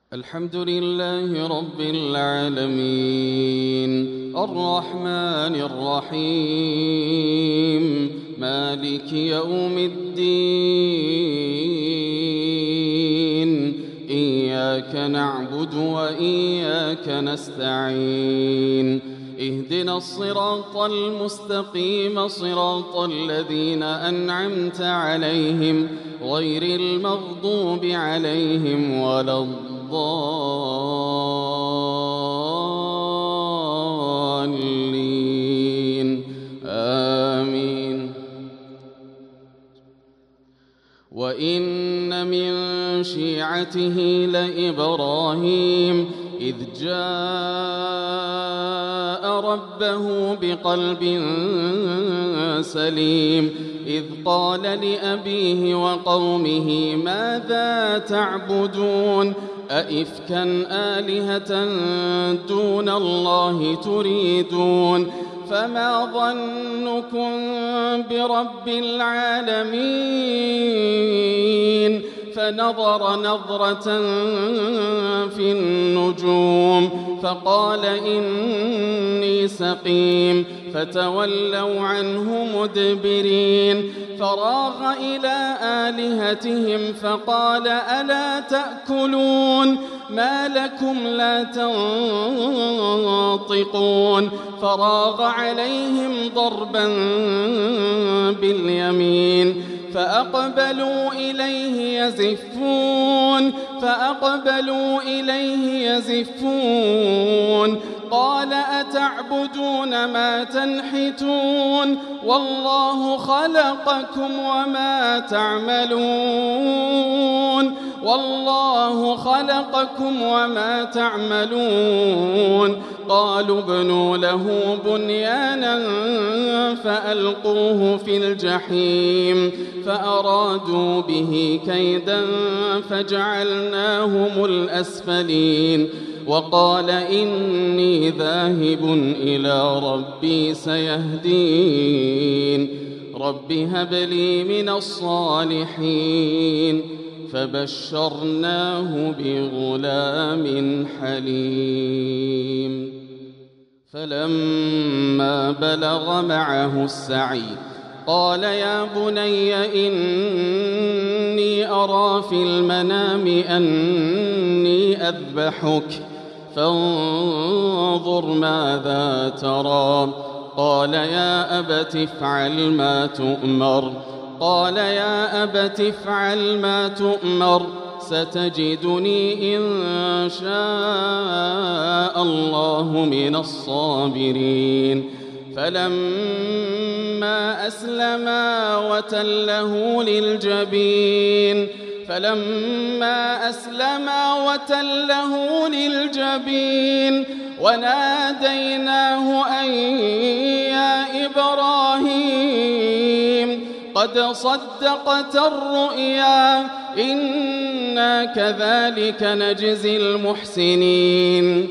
الحمد لله رب العالمين الرحمن الرحيم مالك يوم الدين إياك نعبد وإياك نستعين اهدنا الصراط المستقيم صراط الذين أنعمت عليهم غير المغضوب عليهم ولا الضالين آمين. وإن من شيعته لإبراهيم إذ جاء ربه بقلب سليم إذ قال لأبيه وقومه ماذا تعبدون أئفكا آلهة دون الله تريدون فما ظنكم برب العالمين فنظر نظرة في النجوم فقال إني سقيم فتولوا عنه مدبرين فراغ إلى آلهتهم فقال ألا تأكلون ما لكم لا تنطقون فراغ عليهم ضربا باليمين فأقبلوا إليه يزفون قال أتعبدون ما تنحتون والله خلقكم وما تعملون قالوا ابنوا له بنيانا فألقوه في الجحيم فأرادوا به كيدا فجعلناهم الأسفلين وقال إني ذاهب إلى ربي سيهدين رب هب لي من الصالحين فبشرناه بغلام حليم فلما بلغ معه السعي قال يا بني إني أرى في المنام أني أذبحك فانظر ماذا ترى قال يا أبت افعل ما تؤمر ستجدني إن شاء الله من الصابرين فلما أسلما وتله للجبين وناديناه أن يا إبراهيم قد صدقت الرؤيا إنا كذلك نجزي المحسنين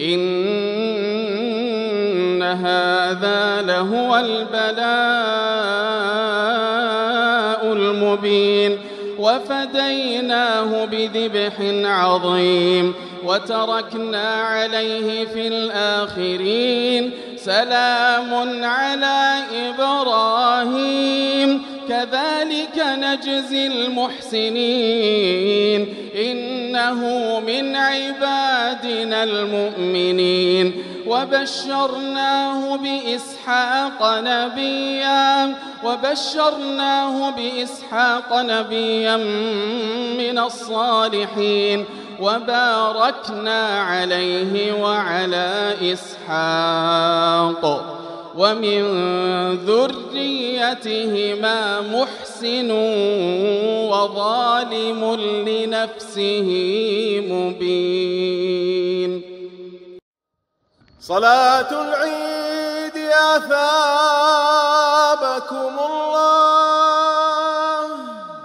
إن هذا لهو البلاء المبين وفديناه بذبح عظيم وتركنا عليه في الآخرين سلام على إبراهيم كذلك نجزي المحسنين إنه من عبادنا المؤمنين وبشرناه بإسحاق نبيا من الصالحين وباركنا عليه وعلى إسحاق ومن ذريتهما محسن وظالم لنفسه مبين. صلاة العيد أثابكم الله.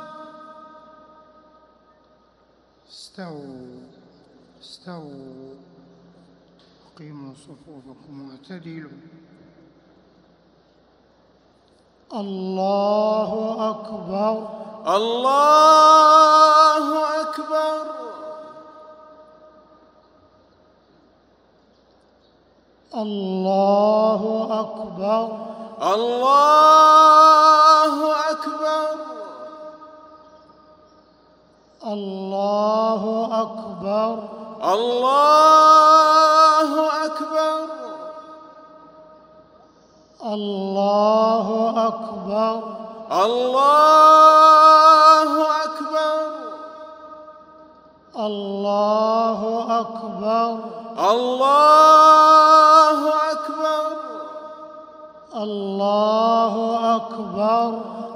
استووا أقيموا صفوفكم واعتدلوا. الله أكبر. الله أكبر. الله أكبر. الله أكبر. الله أكبر. الله أكبر. الله أكبر. الله أكبر. الله أكبر. الله أكبر. الله أكبر.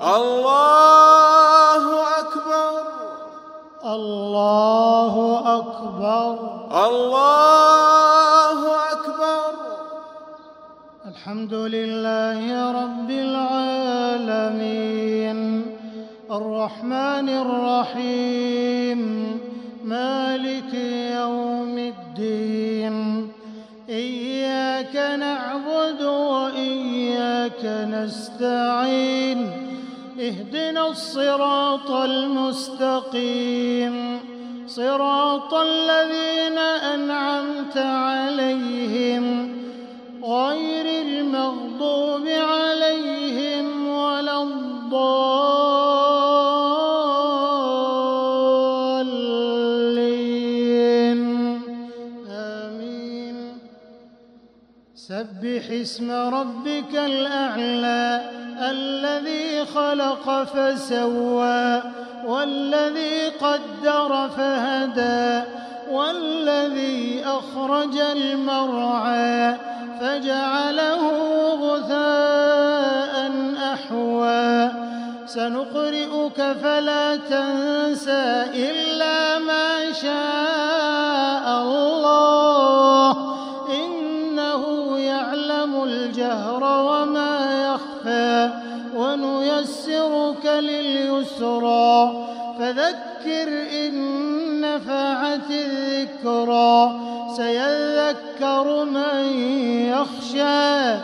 الله أكبر. الله أكبر. الله أكبر. الحمد لله رب العالمين الرحمن الرحيم مالك يوم الدين إياك نعبد وإياك نستعين اهدنا الصراط المستقيم صراط الذين أنعمت عليهم غير المغضوب عليهم ولا الضالين آمين. سبح اسم ربك الأعلى الذي خلق فسوى والذي قدر فهدى والذي أخرج المرعى فجعله غثاء أحوى سنقرئك فلا تنسى إلا ما شاء الله إنه يعلم الجهر وما يخفى ونيسرك لليسرى فذكر إن نفعت الذكرى سيذكر من يخشى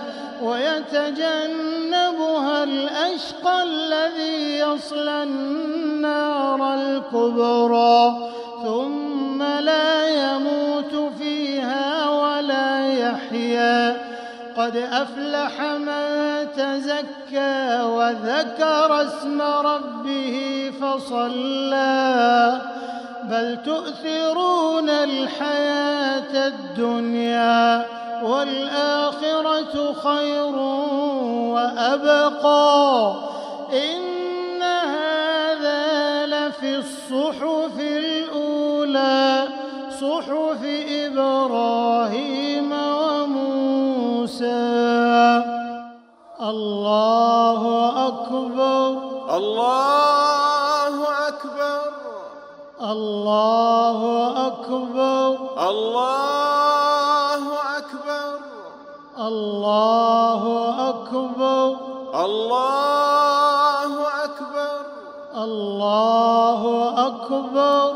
ويتجنبها الأشقى الذي يصلى النار الكبرى ثم لا يموت فيها ولا يحيا قد أفلح من تزكى وذكر اسم ربه فصلى بل تؤثرون الحياة الدنيا والآخرة خير وأبقى إن هذا لفي الصحف الأولى صحف إبراهيم وموسى. الله أكبر. الله أكبر. الله أكبر. الله أكبر. الله أكبر. الله أكبر. الله أكبر.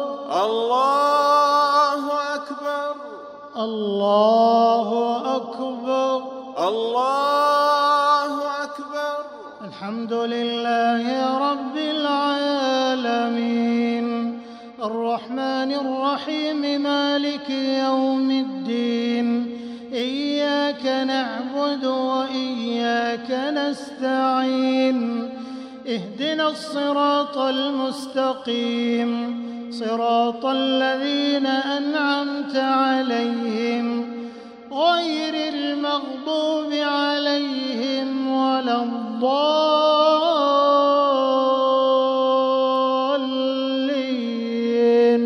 الله أكبر. الله أكبر. الله أكبر. الحمد لله رب العالمين الرحمن الرحيم مالك يوم الدين إياك نعبد وإياك نستعين اهدنا الصراط المستقيم صراط الذين أنعمت عليهم غير المغضوب عليهم ولا الضالين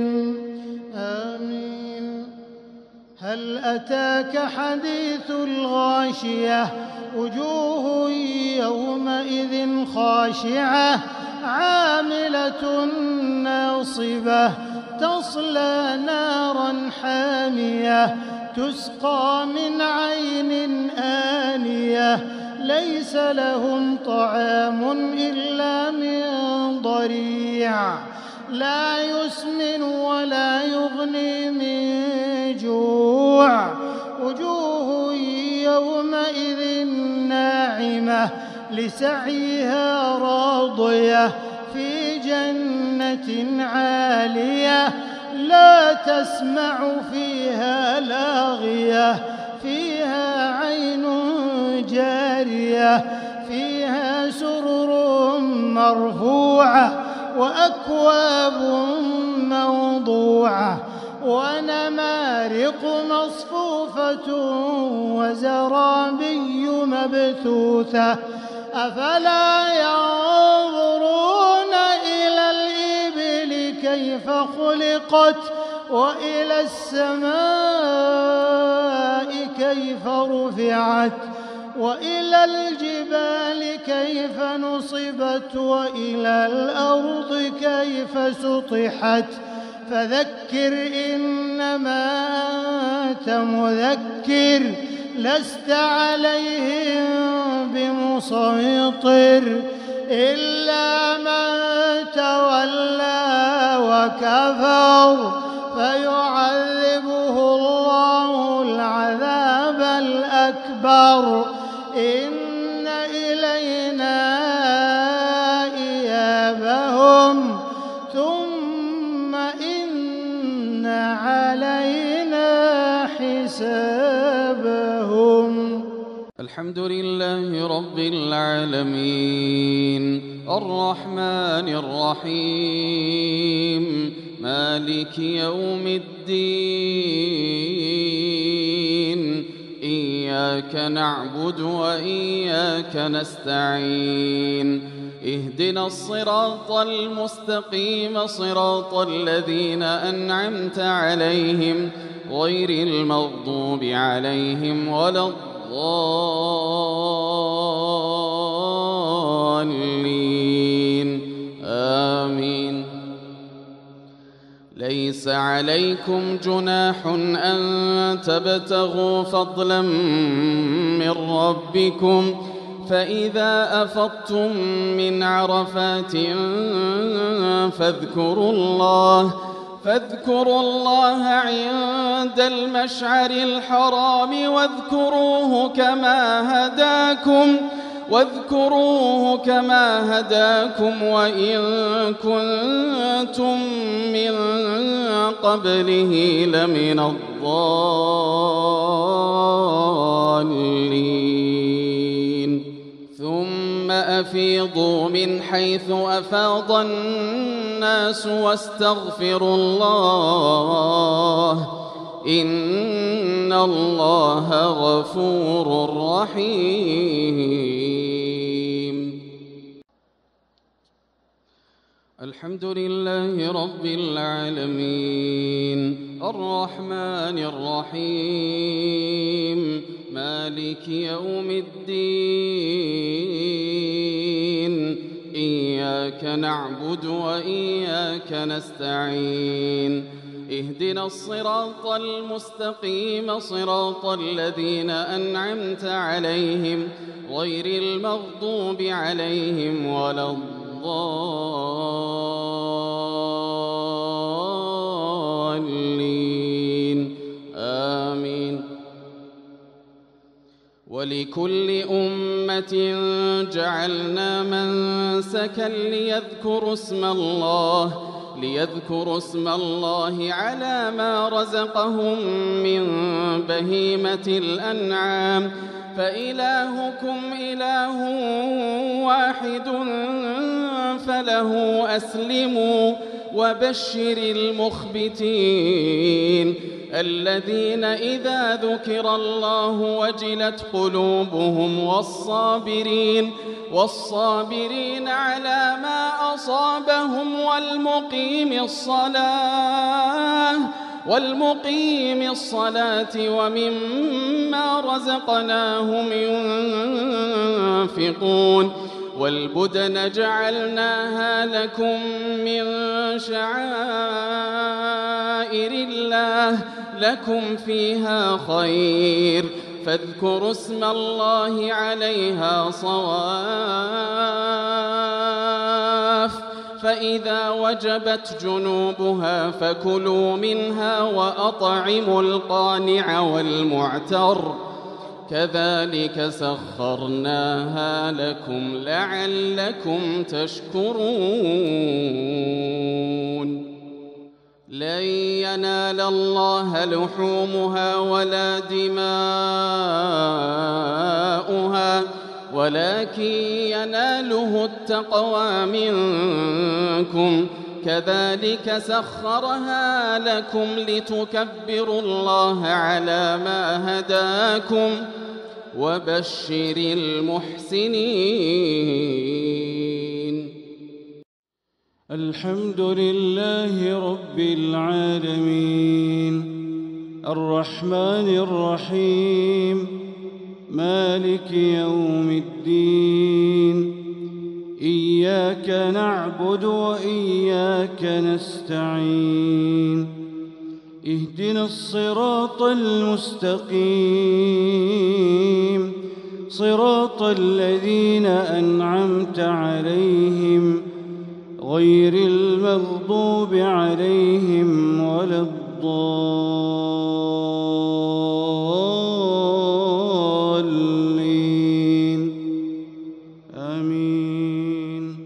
آمين. هل أتاك حديث الغاشية وجوه يومئذ خاشعة عاملة ناصبة تصلى نارا حامية تسقى من عين آنية ليس لهم طعام إلا من ضريع لا يسمن ولا يغني من جوع وجوه يومئذ ناعمة لسعيها راضية في جنة عالية لا تسمع فيها لاغية فيها عين جارية فيها سرر مرفوعة وأكواب موضوعة ونمارق مصفوفة وزرابي مبثوثة أفلا ينظرون إلى الإبل كيف خلقت وإلى السماء كيف رفعت وإلى الجبال كيف نصبت وإلى الأرض كيف سطحت فذكر إنما أنت مذكر لست عليهم بمسيطر إلا من تولى وكفر فيعذبه الله العذاب الأكبر إن إلينا إيابهم ثم إن علينا حسابهم. الحمد لله رب العالمين الرحمن الرحيم مالك يوم الدين إياك نعبد وإياك نستعين اهدنا الصراط المستقيم صراط الذين أنعمت عليهم غير المغضوب عليهم ولا الضالين آمين. ليس عليكم جناح أن تبتغوا فضلا من ربكم فإذا أفضتم من عرفات فاذكروا الله عند المشعر الحرام واذكروه كما هداكم وإن كنتم من قبله لمن الضالين. ثم أفيضوا من حيث أفاض الناس واستغفروا الله إن الله غفور رحيم. الحمد لله رب العالمين الرحمن الرحيم مالك يوم الدين إياك نعبد وإياك نستعين اهدنا الصراط المستقيم صراط الذين أنعمت عليهم غير المغضوب عليهم ولا الضالين آمين. ولكل أمة جعلنا منسكا ليذكروا اسم الله على ما رزقهم من بهيمة الأنعام فإلهكم إله واحد فله أسلموا وبشر المخبتين الذين إذا ذكر الله وجلت قلوبهم والصابرين على ما أصابهم والمقيم الصلاة ومما رزقناهم ينفقون والبدن جعلناها لكم من شعائر الله لكم فيها خير فاذكروا اسم الله عليها صواف فإذا وجبت جنوبها فكلوا منها وأطعموا القانع والمعتر كذلك سخرناها لكم لعلكم تشكرون. لن ينال الله لحومها ولا دماؤها ولكن يناله التقوى منكم كذلك سخرها لكم لتكبروا الله على ما هداكم وبشر المحسنين. الحمد لله رب العالمين الرحمن الرحيم مالك يوم الدين إياك نعبد وإياك نستعين اهدنا الصراط المستقيم صراط الذين أنعمت عليهم غير المغضوب عليهم ولا الضالين آمين.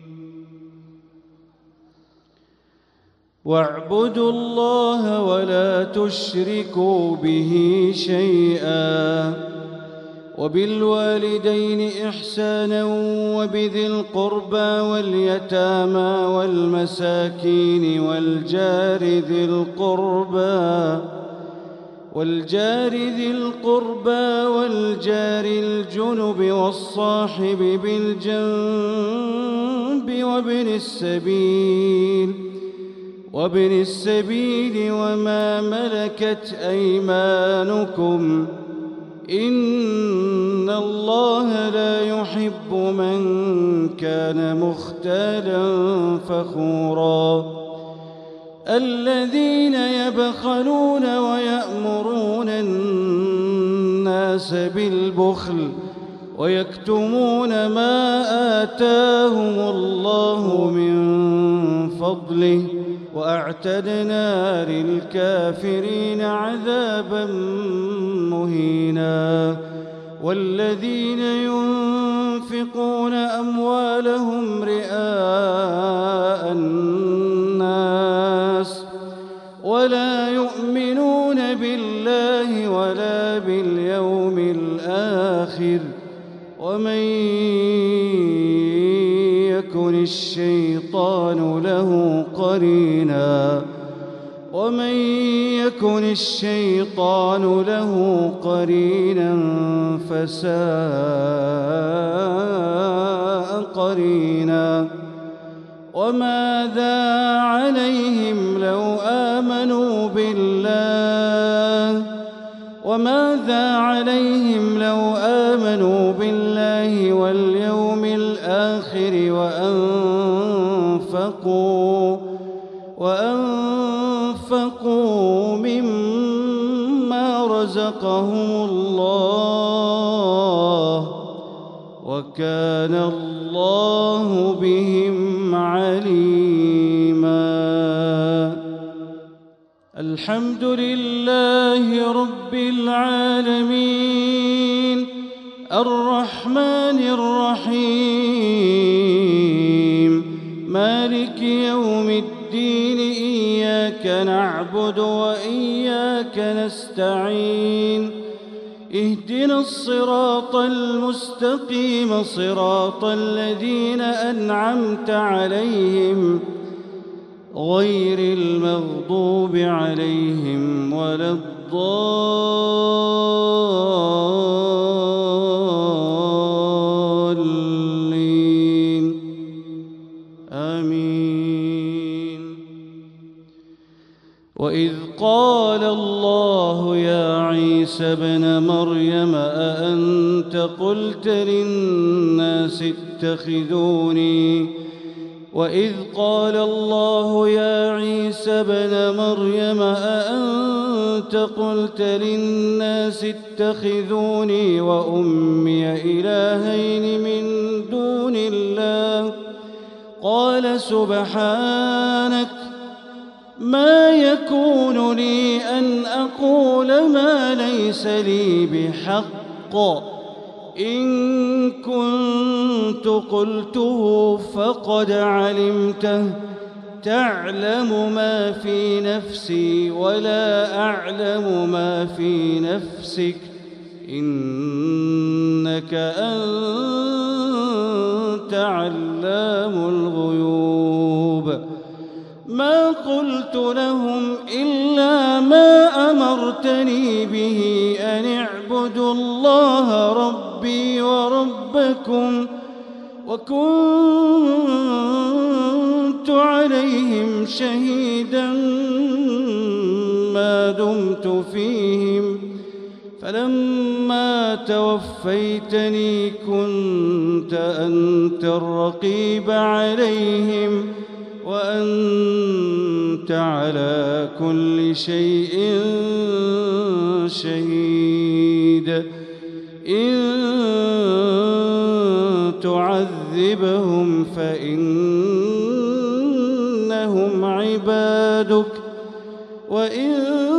واعبدوا الله ولا تشركوا به شيئا وبالوالدين إحسانا وبذي القربى واليتامى والمساكين والجار ذي القربى والجار الجنب والصاحب بالجنب وابن السبيل وما ملكت أيمانكم إن الله لا يحب من كان مختالا فخورا. الذين يبخلون ويأمرون الناس بالبخل ويكتمون ما آتاهم الله من فضله وأعتدنا للكافرين عذابا مهينا. والذين ينفقون أموالهم رئاء الناس ولا يؤمنون بالله ولا باليوم الآخر ومن يكن الشيطان له قرينا فساء قرينا. وماذا عليهم لو آمنوا بالله واليوم الآخر وأنفقوا مما رزقهم الله وكان الله بهم عليما. الحمد لله رب العالمين الرحمن الرحيم مالك يوم الدين إياك نعبد وإياك نستعين اهدنا الصراط المستقيم صراط الذين أنعمت عليهم غير المغضوب عليهم ولا الضالين آمين. وإذ قال الله يا عيسى ابن مريم أأنت قلت للناس اتخذوني وإذ قال الله يا عيسى ابن مريم أأنت قلت للناس اتخذوني وأمي إلهين من دون الله قال سبحانك ما يكون لي أن أقول ما ليس لي بحق إن كنت قلته فقد علمته تعلم ما في نفسي ولا أعلم ما في نفسك إنك أنت علام الغيوب ما قلت لهم إلا ما أمرتني به أن اعبدوا الله ربي وربكم وكنت عليهم شهيدا ما دمت فيهم فلما توفيتني كنت أنت الرقيب عليهم وأنت على كل شيء شهيد إن تعذبهم فإنهم عبادك وإن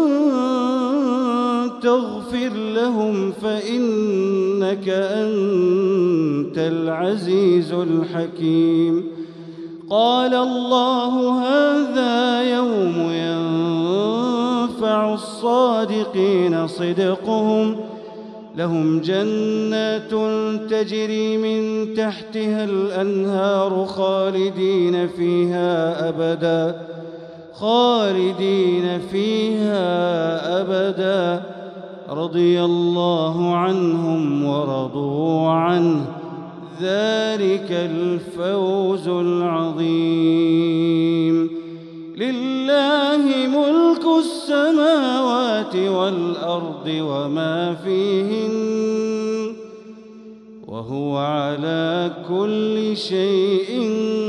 تغفر لهم فإنك أنت العزيز الحكيم قال الله هذا يوم ينفع الصادقين صدقهم لهم جنات تجري من تحتها الأنهار خالدين فيها أبدا رضي الله عنهم ورضوا عنه ذلك الفوز العظيم لله ملك السماوات والأرض وما فيهن وهو على كل شيء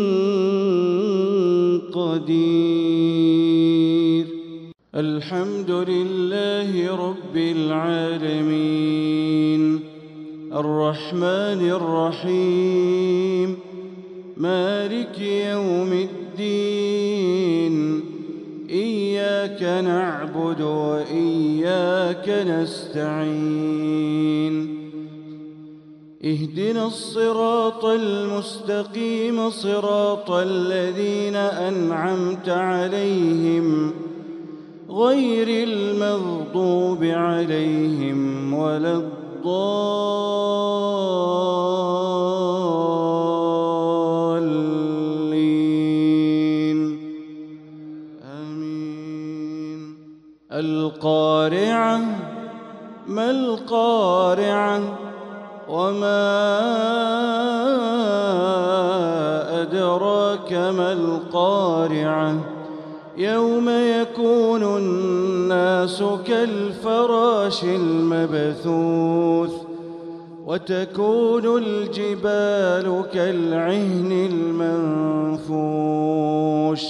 قدير الحمد لله رب العالمين الرحمن الرحيم مالك يوم الدين إياك نعبد وإياك نستعين اهدنا الصراط المستقيم صراط الذين أنعمت عليهم غير المغضوب عليهم ولا الضالين آمين القارعة ما القارعة وما أدراك ما القارعة يوم يكون الناس كالفراش المبثوث وتكون الجبال كالعهن المنفوش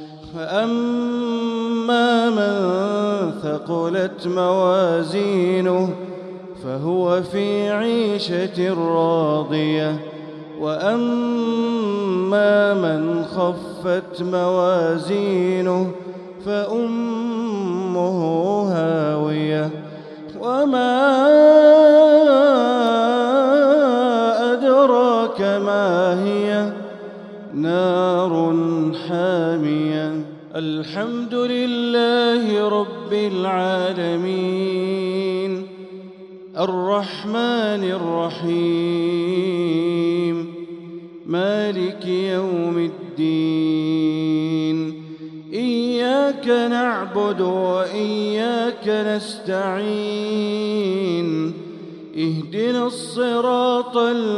فأما من ثقلت موازينه فهو في عيشة راضية وأما من خفت موازينه فأمه هاوية وما أدراك ما هي نار حامية الحمد لله رب العالمين الرحمن الرحيم مالك يوم الدين إياك نعبد وإياك نستعين اهدنا الصراط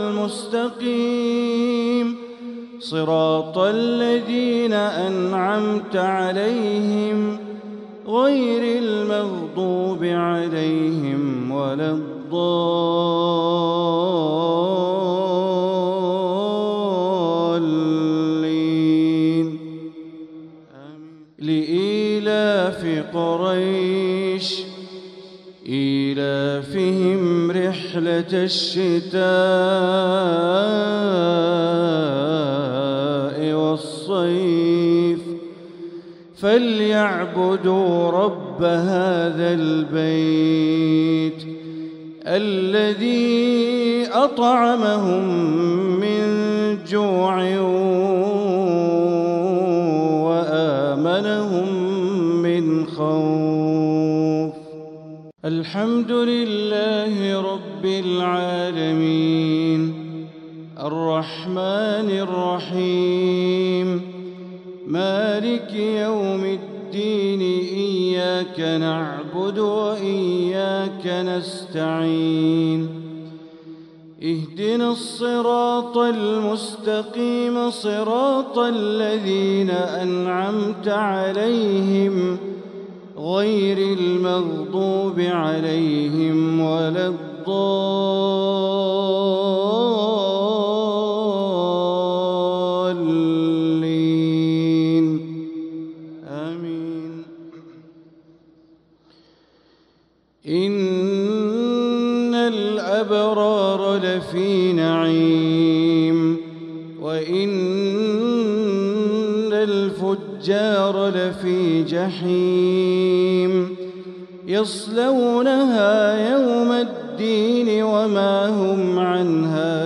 المستقيم صراط الذين أنعمت عليهم غير المغضوب عليهم ولا الضالين لإيلاف قريش إيلافهم رحلة الشتاء والصيف فليعبدوا رب هذا البيت الذي أطعمهم من جوع الحمد لله رب العالمين الرحمن الرحيم مالك يوم الدين إياك نعبد وإياك نستعين اهدنا الصراط المستقيم صراط الذين أنعمت عليهم غير المغضوب عليهم ولا الضالين آمين. إن الأبرار لفي نعيم وإن الفجار لفي جحيم يصلونها يوم الدين وما هم عنها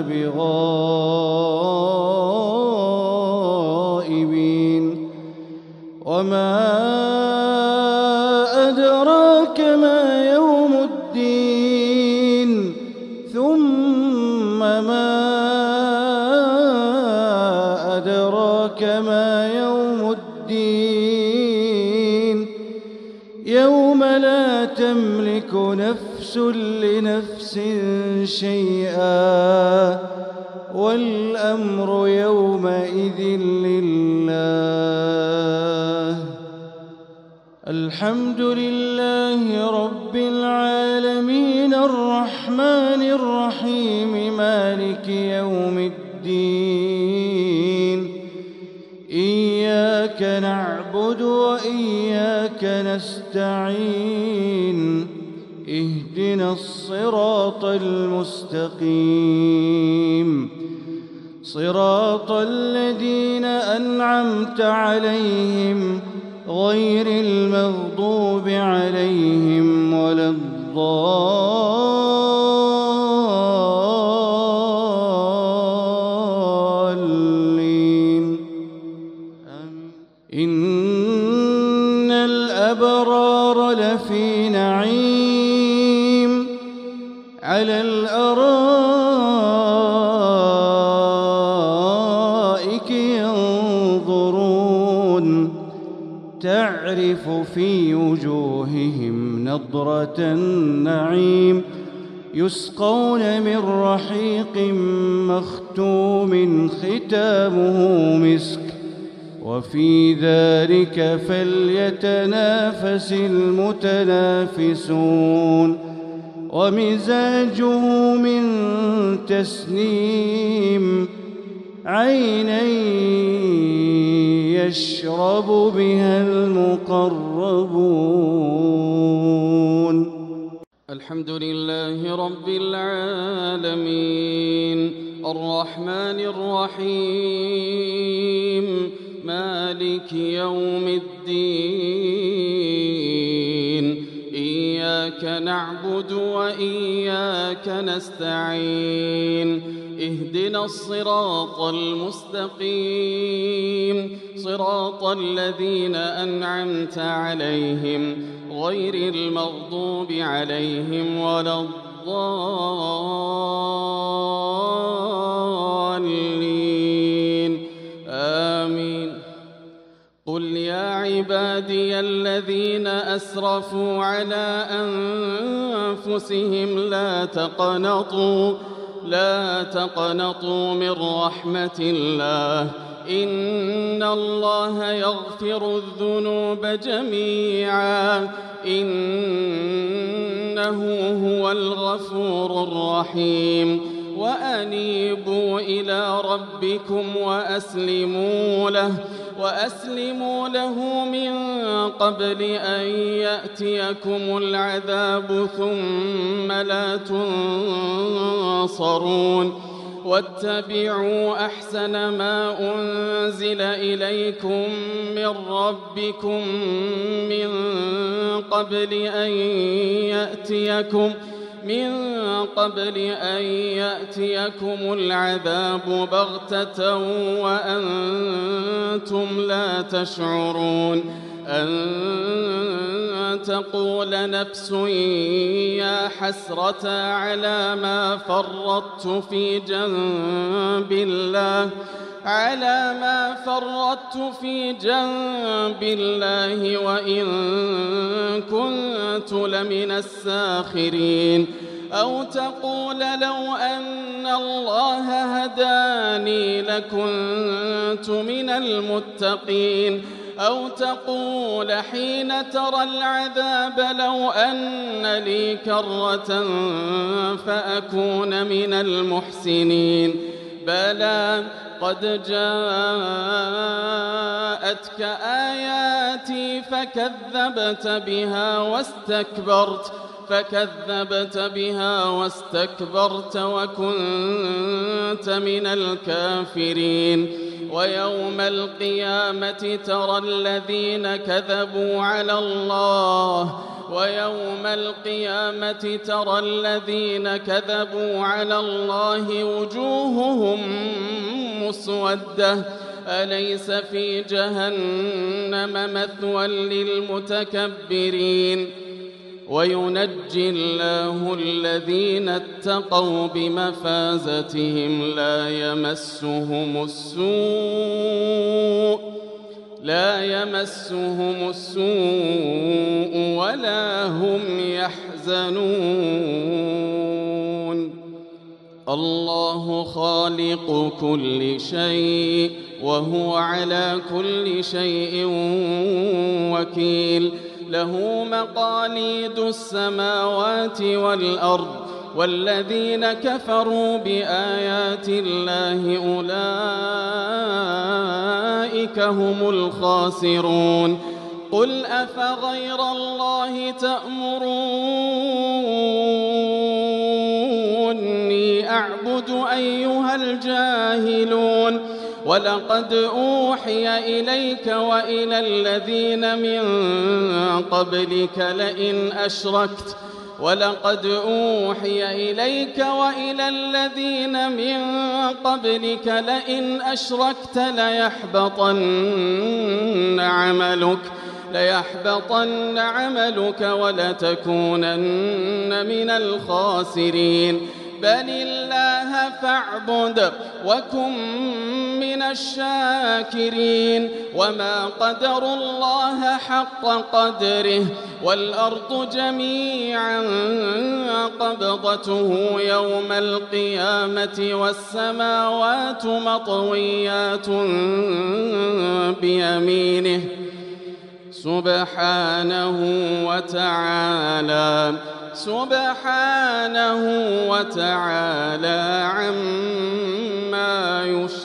بغائبين. وما أدراك ما يوم الدين ثم ما أدراك ما يوم الدين يوم لا تملك نفس لنفس شيئا والأمر يومئذ لله. الحمد لله رب العالمين الرحمن الرحيم مالك يوم الدين إياك نعبد وإياك نستعين اهدنا الصراط المستقيم صراط الذين أنعمت عليهم غير المغضوب عليهم ولا الضالين آمين. إن الأبرار لفي نعيم على الأرائك ينظرون تعرف في وجوههم نضرة النعيم يسقون من رحيق مختوم ختامه مسك وفي ذلك فليتنافس المتنافسون. ومزاجه من تسنيم عينا يشرب بها المقربون. الحمد لله رب العالمين الرحمن الرحيم مالك يوم الدين إياك نعبد وإياك نستعين اهدنا الصراط المستقيم صراط الذين أنعمت عليهم غير المغضوب عليهم ولا الضالين آمين. قل يا عبادي الذين أسرفوا على أنفسهم لا تقنطوا من رحمة الله إن الله يغفر الذنوب جميعا إنه هو الغفور الرحيم. وأنيبوا إلى ربكم وأسلموا له من قبل أن يأتيكم العذاب ثم لا تنصرون. واتبعوا أحسن ما أنزل إليكم من ربكم من قبل أن يأتيكم العذاب بغتة وأنتم لا تشعرون. أن تقول نفس يا حسرة على ما فرطت في جنب الله وإن كنت لمن الساخرين أو تقول لو أن الله هداني لكنت من المتقين أو تقول حين ترى العذاب لو أن لي كرة فأكون من المحسنين بلى قد جاءتك آياتي فكذبت بها واستكبرت وكنت من الكافرين ويوم القيامة ترى الذين كذبوا على الله وجوههم مسودة أليس في جهنم مثوى للمتكبرين وينجي الله الذين اتقوا بمفازتهم لا يمسهم السوء ولا هم يحزنون الله خالق كل شيء وهو على كل شيء وكيل له مقاليد السماوات والأرض والذين كفروا بآيات الله أولئك هم الخاسرون قل أفغير الله تأمروني أعبد أيها الجاهلون ولقد أوحي إليك وإلى الذين من قبلك لئن أشركت ليحبطن عملك ولتكونن من الخاسرين بل الله فاعبد وكن من الشاكرين وما قدروا الله حق قدره والأرض جميعا قبضته يوم القيامة والسماوات مطويات بيمينه سبحانه وتعالى عما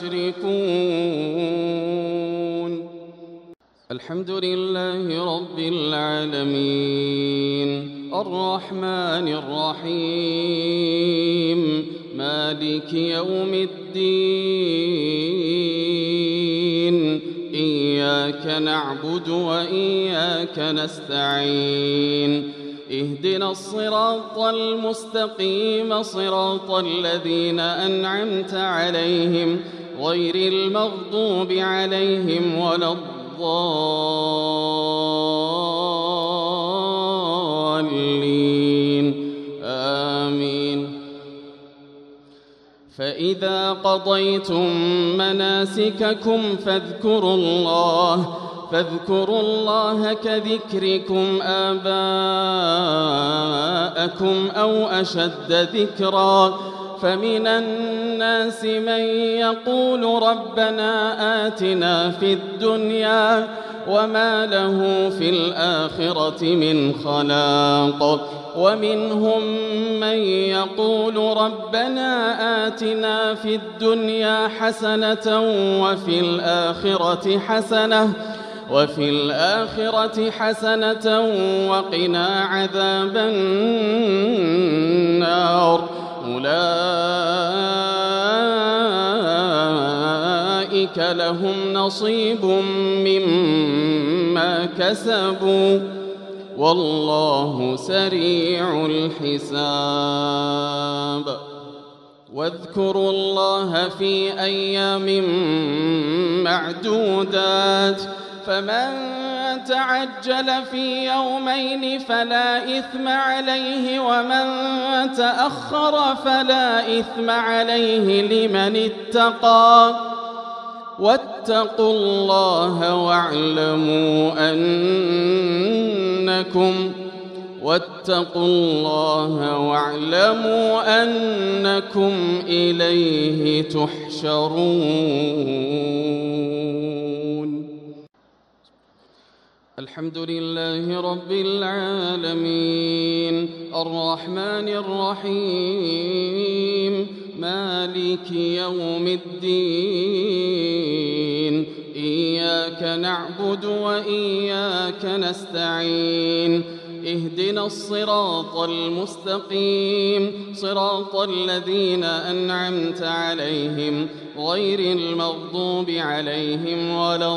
يشركون الحمد لله رب العالمين الرحمن الرحيم مالك يوم الدين إياك نعبد وإياك نستعين اهدنا الصراط المستقيم صراط الذين أنعمت عليهم غير المغضوب عليهم ولا الضالين آمين فإذا قضيتم مناسككم فاذكروا الله كذكركم آباءكم أو أشد ذكرا فمن الناس من يقول ربنا آتنا في الدنيا وما له في الآخرة من خلاق ومنهم من يقول ربنا آتنا في الدنيا حسنة وفي الآخرة حسنة وقنا عذاب النار أولئك لهم نصيب مما كسبوا والله سريع الحساب واذكروا الله في أيام معدودات فمن تعجل في يومين فلا إثم عليه ومن تأخر فلا إثم عليه لمن اتقى واتقوا الله واعلموا أنكم إليه تحشرون. الحمد لله رب العالمين الرحمن الرحيم مالك يوم الدين إياك نعبد وإياك نستعين اهدنا الصراط المستقيم صراط الذين أنعمت عليهم غير المغضوب عليهم ولا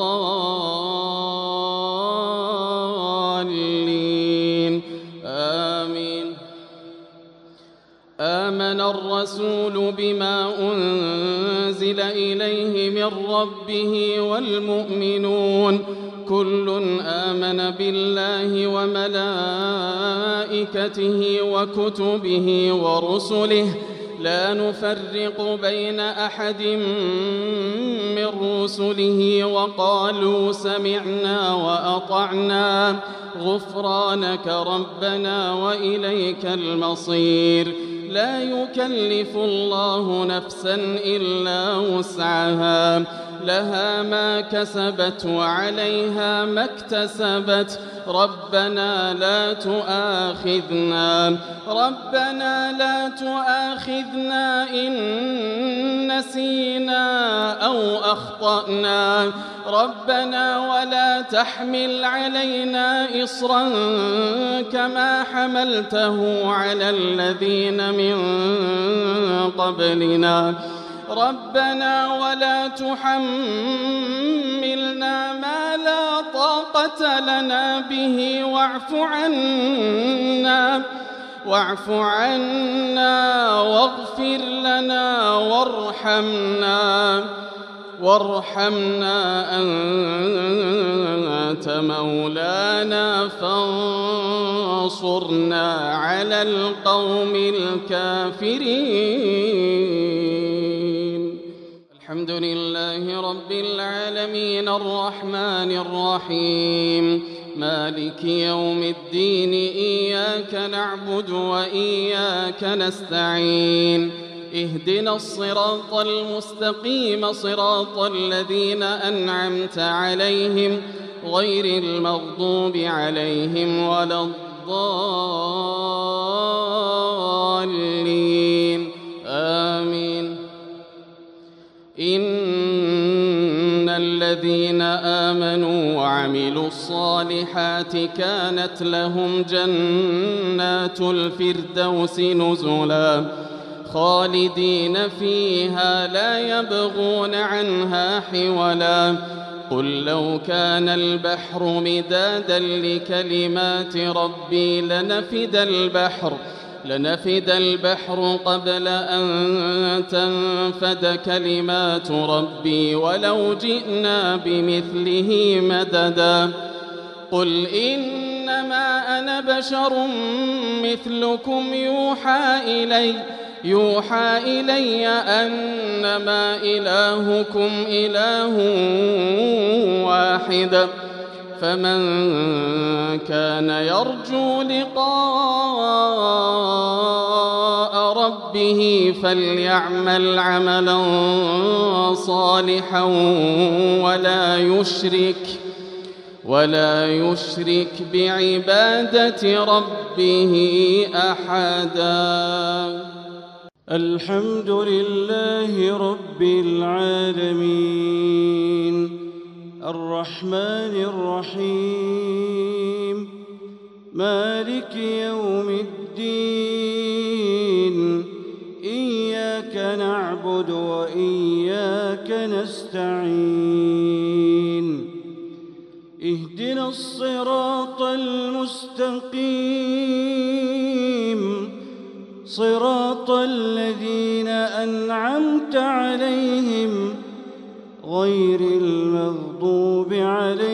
الضالين آمين. آمن الرسول بما أنزل إليه من ربه والمؤمنون كل آمن بالله وملائكته وكتبه ورسله لا نفرق بين أحد من رسله وقالوا سمعنا وأطعنا غفرانك ربنا وإليك المصير. لا يكلف الله نفسا إلا وسعها لها ما كسبت وعليها ما اكتسبت ربنا لا تؤاخذنا إن نسينا أو أخطأنا ربنا ولا تحمل علينا إصرا كما حملته على الذين من قبلنا ربنا ولا تحملنا ما لا طاقة لنا به واعف عنا واغفر لنا وارحمنا أنت مولانا فانصرنا على القوم الكافرين. الحمد لله رب العالمين الرحمن الرحيم مالك يوم الدين إياك نعبد وإياك نستعين اهدنا الصراط المستقيم صراط الذين أنعمت عليهم غير المغضوب عليهم ولا الضالين آمين. إن الذين آمنوا وعملوا الصالحات كانت لهم جنات الفردوس نزلا خالدين فيها لا يبغون عنها حولا. قل لو كان البحر مدادا لكلمات ربي لنفد البحر قبل أن تنفد كلمات ربي ولو جئنا بمثله مددا. قل إنما أنا بشر مثلكم يوحى إلي أنما إلهكم إله واحد فمن كان يرجو لقاء ربه فليعمل عملا صالحا ولا يشرك بعبادة ربه أحدا. الحمد لله رب العالمين الرحمن الرحيم مالك يوم الدين إياك نعبد وإياك نستعين اهدنا الصراط المستقيم صراط الذين أنعمت عليهم غير المغضوب عليهم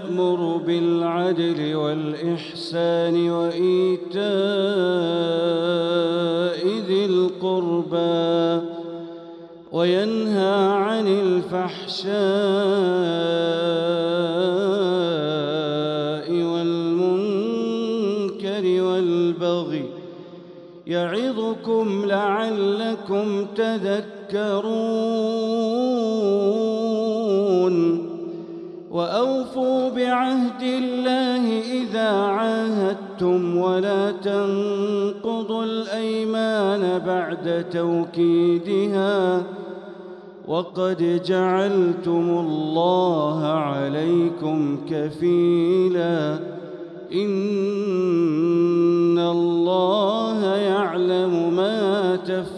يأمر بالعدل والإحسان وإيتاء ذي القربى وينهى عن الفحشاء والمنكر والبغي يعظكم لعلكم تذكرون وأوفوا بعهد الله إذا عاهدتم ولا تنقضوا الأيمان بعد توكيدها وقد جعلتم الله عليكم كفيلا إن الله يعلم ما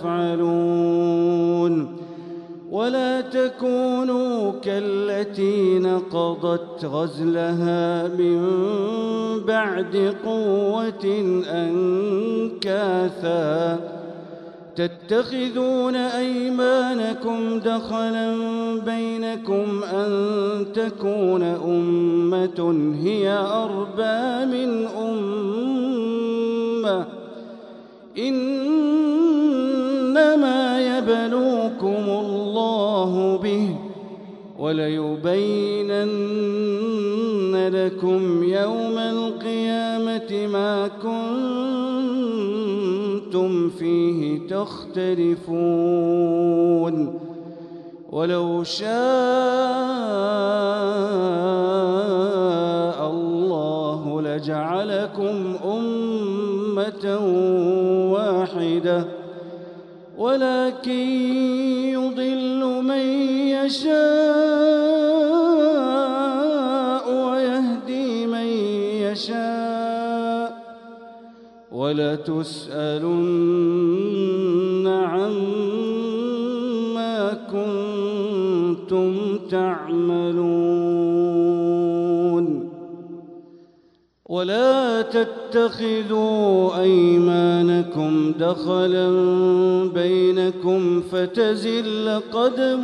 تفعلون ولا تكونوا كالتي نقضت غزلها من بعد قوة أنكاثا تتخذون أيمانكم دخلا بينكم أن تكون أمة هي أربى من أمة إنما يبلوكم الله به وليبينن لكم يوم القيامة ما كنتم فيه تختلفون ولو شاء الله لجعلكم أمة واحدة ولكن يضل من يشاء ويهدي من يشاء ولتسألن عما كنتم تعملون ولا تتخذوا أيمانكم دخلا بينكم فتزل قدم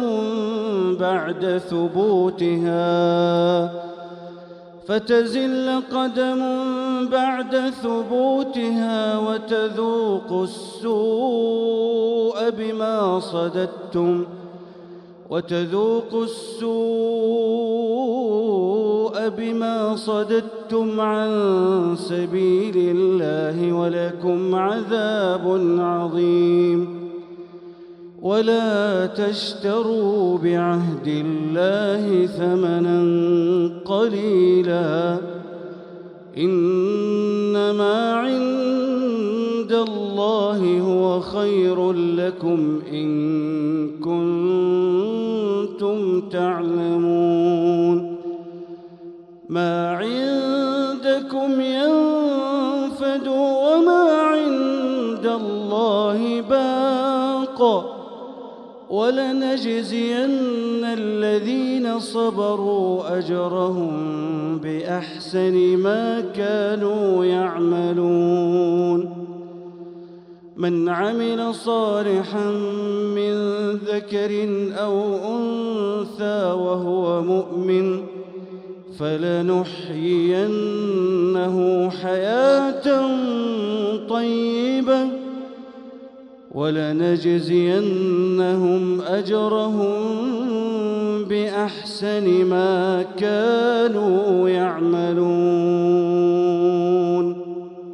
بعد ثبوتها وتذوقوا السوء بما صددتم عن سبيل الله ولكم عذاب عظيم ولا تشتروا بعهد الله ثمنا قليلا إنما عند الله هو خير لكم إن كنتم تعلمون ما عندكم ينفد وما عند الله باق ولنجزين الذين صبروا أجرهم بأحسن ما كانوا يعملون من عمل صالحا من ذكر أو أنثى وهو مؤمن فلنحيينه حياة طيبة ولنجزينهم أجرهم بأحسن ما كانوا يعملون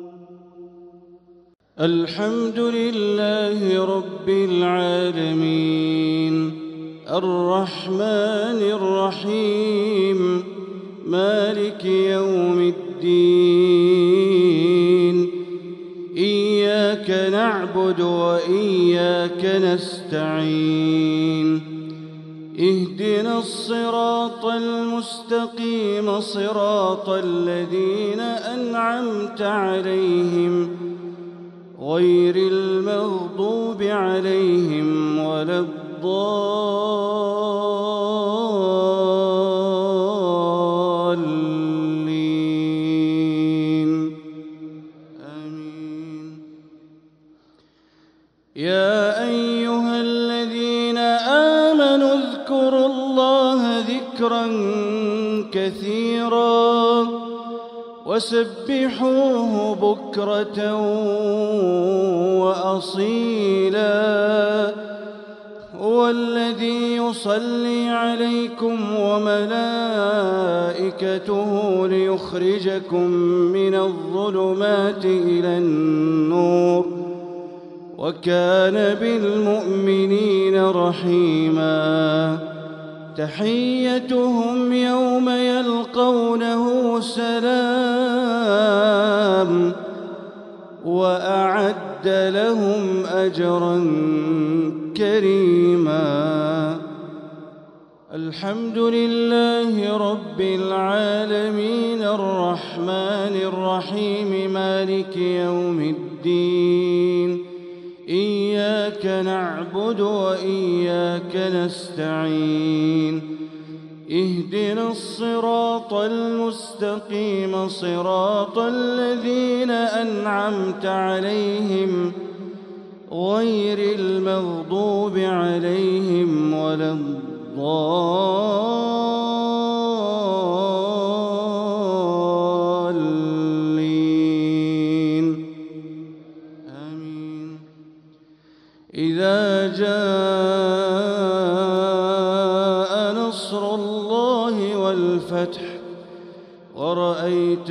الحمد لله رب العالمين الرحمن الرحيم مالك يوم الدين إياك نعبد وإياك نستعين اهدنا الصراط المستقيم صراط الذين أنعمت عليهم غير المغضوب عليهم ولا الضالين آمين يا أيها الذين آمنوا اذكروا الله ذكرا كثيرا وسبحوه بكرة وأصيلا هو الذي يصلي عليكم وملائكته ليخرجكم من الظلمات إلى النور وكان بالمؤمنين رحيما تحيتهم يوم يلقونه سلام وأعد لهم أجرا كريما الحمد لله رب العالمين الرحمن الرحيم مالك يوم الدين إياك نعبد وإياك نستعين اهدنا الصراط المستقيم صراط الذين أنعمت عليهم غير المغضوب عليهم ولا الضالين آمين إذا جاء نصر الله والفتح ورأيت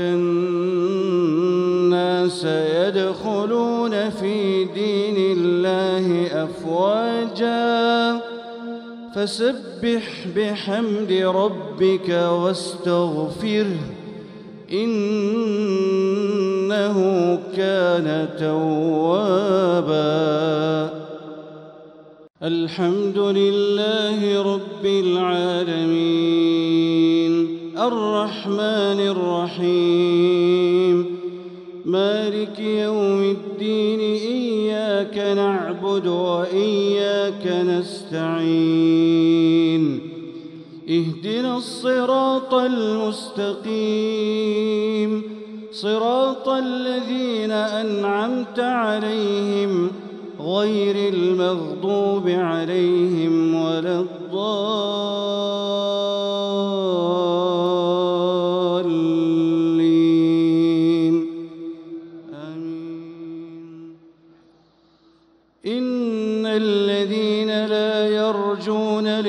الناس يدخلون في دين الله أفواجا فسبح بحمد ربك واستغفره إنه كان توابا الحمد لله رب العالمين الرحمن الرحيم مالك يوم الدين إياك نعبد وإياك نستعين اهدنا الصراط المستقيم صراط الذين أنعمت عليهم غير المغضوب عليهم ولا الضالين آمين إن الذين لا يرجون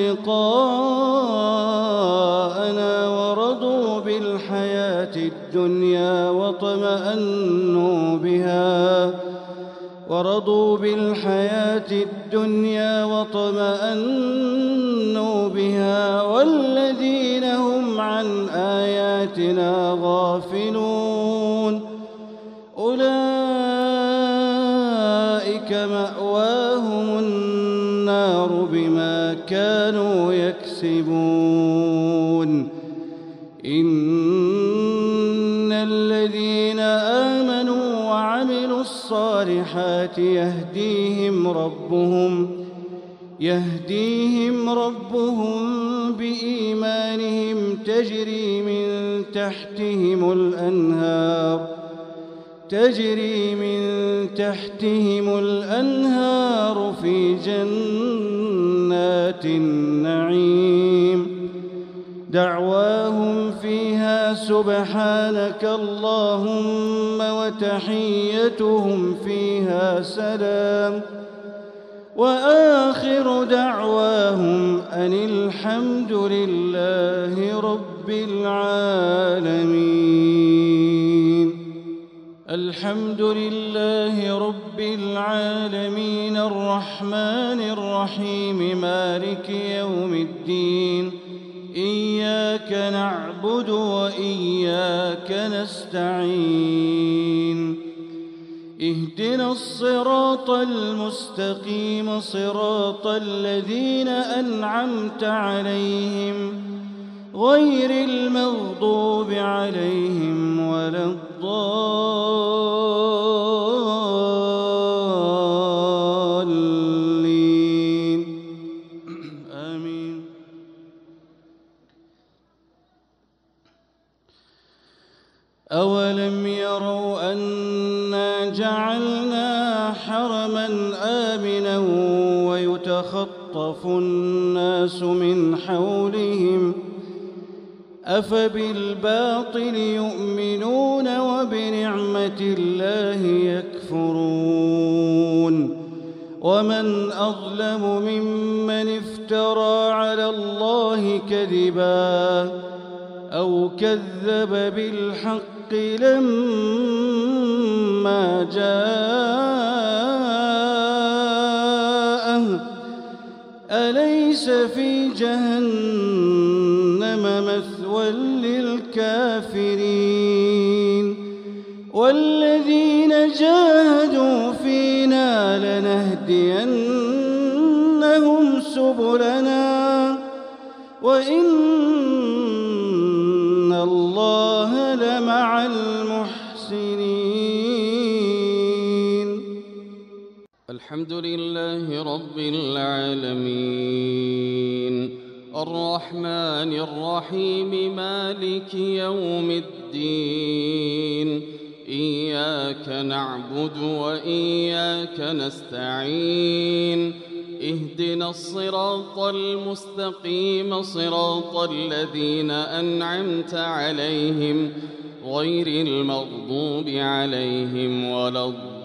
لقاءنا ورضوا بالحياة الدنيا وطمأنوا بها والذين هم عن آياتنا غافلون أولئك مأواهم النار بما كانوا يكسبون إن الذين آمنوا وعملوا الصالحات يهديهم ربهم بإيمانهم تجري من تحتهم الأنهار في جنات النعيم دعواهم فيها سبحانك اللهم وتحيتهم فيها سلام وآخر دعواهم أن الحمد لله رب العالمين الحمد لله رب العالمين الرحمن الرحيم مالك يوم الدين إياك نعبد وإياك نستعين اهدنا الصراط المستقيم صراط الذين أنعمت عليهم غير المغضوب عليهم ولا الضالين آمين أولم يروا أنا جعلنا حرما آمنا ويتخطف الناس من حولهم أفبالباطل يؤمنون وبنعمة الله يكفرون ومن أظلم ممن افترى على الله كذبا أو كذب بالحق لما جاءه أليس في جهنم مثوى للكافرين والذين جاهدوا فينا لنهدينهم سبلنا وإن الله لمع المحسنين. الحمد لله رب العالمين الرحمن الرحيم مالك يوم الدين إياك نعبد وإياك نستعين اهدنا الصراط المستقيم صراط الذين أنعمت عليهم غير المغضوب عليهم ولا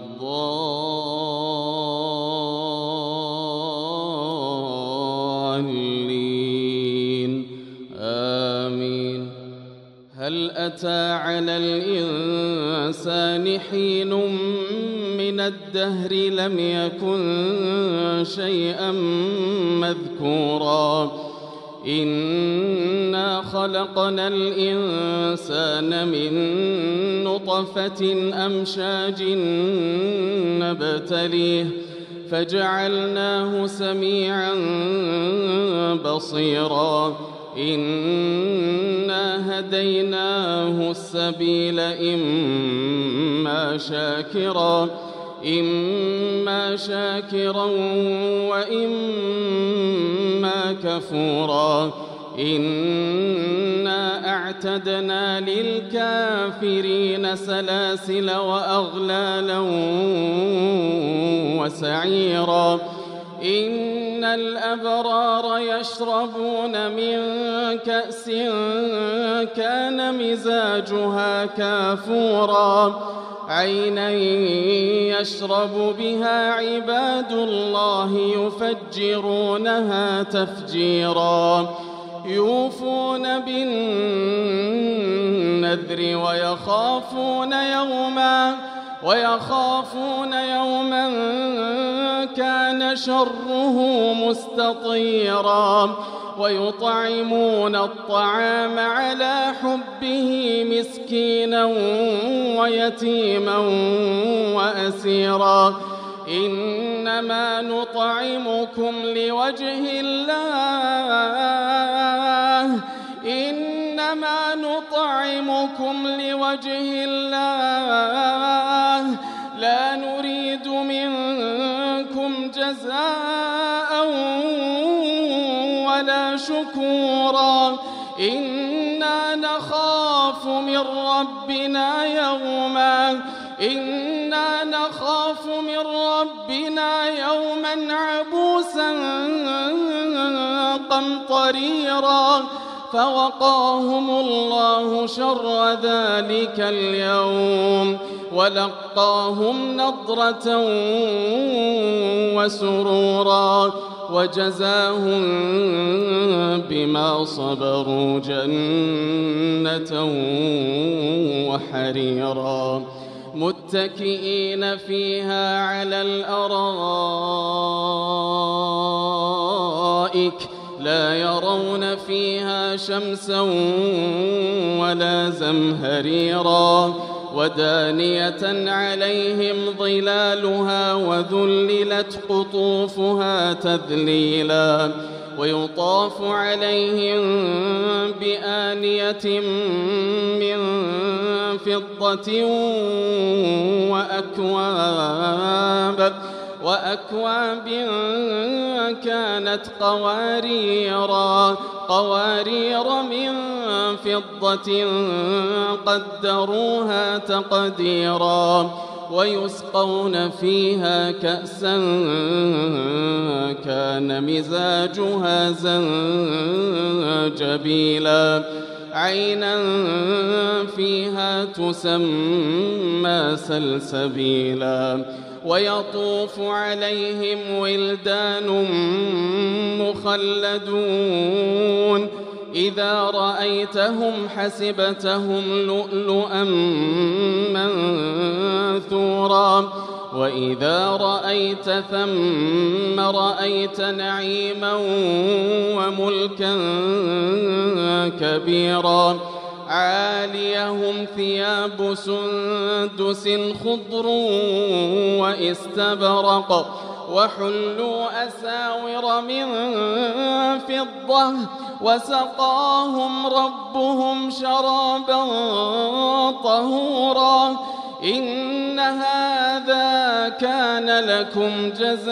الضالين آمين. هل أتى على الإنسان حين من الدهر لم يكن شيئا مذكورا إنا خلقنا الإنسان من نطفة أمشاج نبتليه فجعلناه سميعا بصيرا إنا هديناه السبيل إما شاكرا وإما كفورا إنا أعتدنا للكافرين سلاسل وأغلالا وسعيرا إن الأبرار يشربون من كأس كان مزاجها كافورا عينا يشرب بها عباد الله يفجرونها تفجيرا يوفون بالنذر ويخافون يوما كان شره مستطيرا ويطعمون الطعام على حبه مسكينا ويتيما وأسيرا إنما نطعمكم لوجه الله لا نريد منكم جزاء ولا شكورا إنا نخاف من ربنا يوما عبوسا قمطريرا فوقاهم الله شر ذلك اليوم ولقاهم نضرة وسرورا وجزاهم بما صبروا جنة وحريرا متكئين فيها على الأرائك لا يرون فيها شمسا ولا زمهريرا ودانية عليهم ظلالها وذللت قطوفها تذليلا ويطاف عليهم بآنية من فضة وأكواب كانت قوارير من فضة قدروها تقديرا ويسقون فيها كأسا كان مزاجها زنجبيلا عينا فيها تسمى سلسبيلا ويطوف عليهم ولدان مخلدون إذا رأيتهم حسبتهم لؤلؤا منثورا وإذا رأيت ثم رأيت نعيما وملكا كبيرا عاليهم ثياب سندس خضر واستبرق وحلوا أساور من فضة وسقاهم ربهم شرابا طهورا إن هذا كان لكم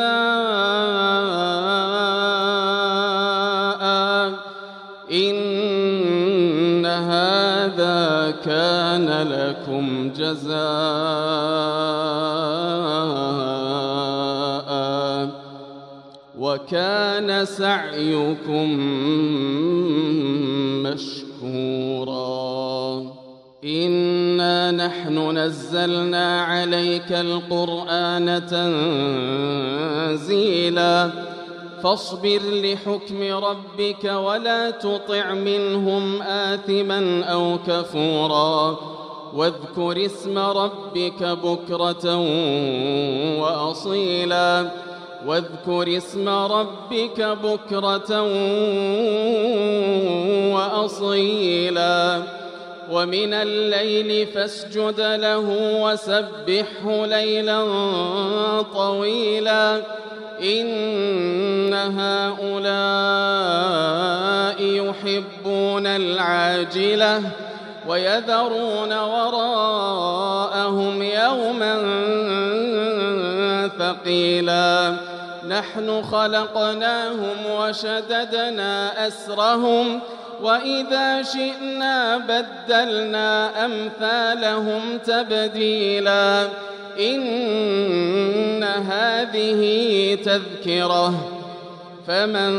جزاء إن هذا كان لكم جزاء وكان سعيكم مشكورا إنا نحن نزلنا عليك القرآن تنزيلا فاصبر لحكم ربك ولا تطع منهم آثما أو كفورا واذكر اسم ربك بكرة وأصيلا واذكر اسم ربك بكرة وأصيلا ومن الليل فاسجد له وسبحه ليلا طويلا إن هؤلاء يحبون العاجلة ويذرون وراءهم يوما ثقيلا نحن خلقناهم وشددنا أسرهم وإذا شئنا بدلنا أمثالهم تبديلا إن هذه تذكرة فمن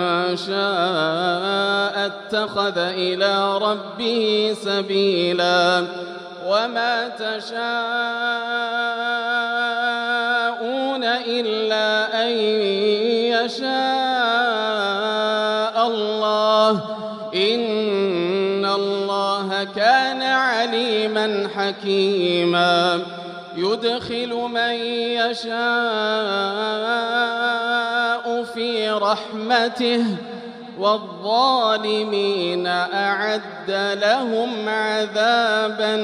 شاء اتخذ إلى ربه سبيلا وما تشاءون إلا أن يشاء الله إن الله كان عليما حكيما يدخل من يشاء في رحمته والظالمين أعد لهم عذابا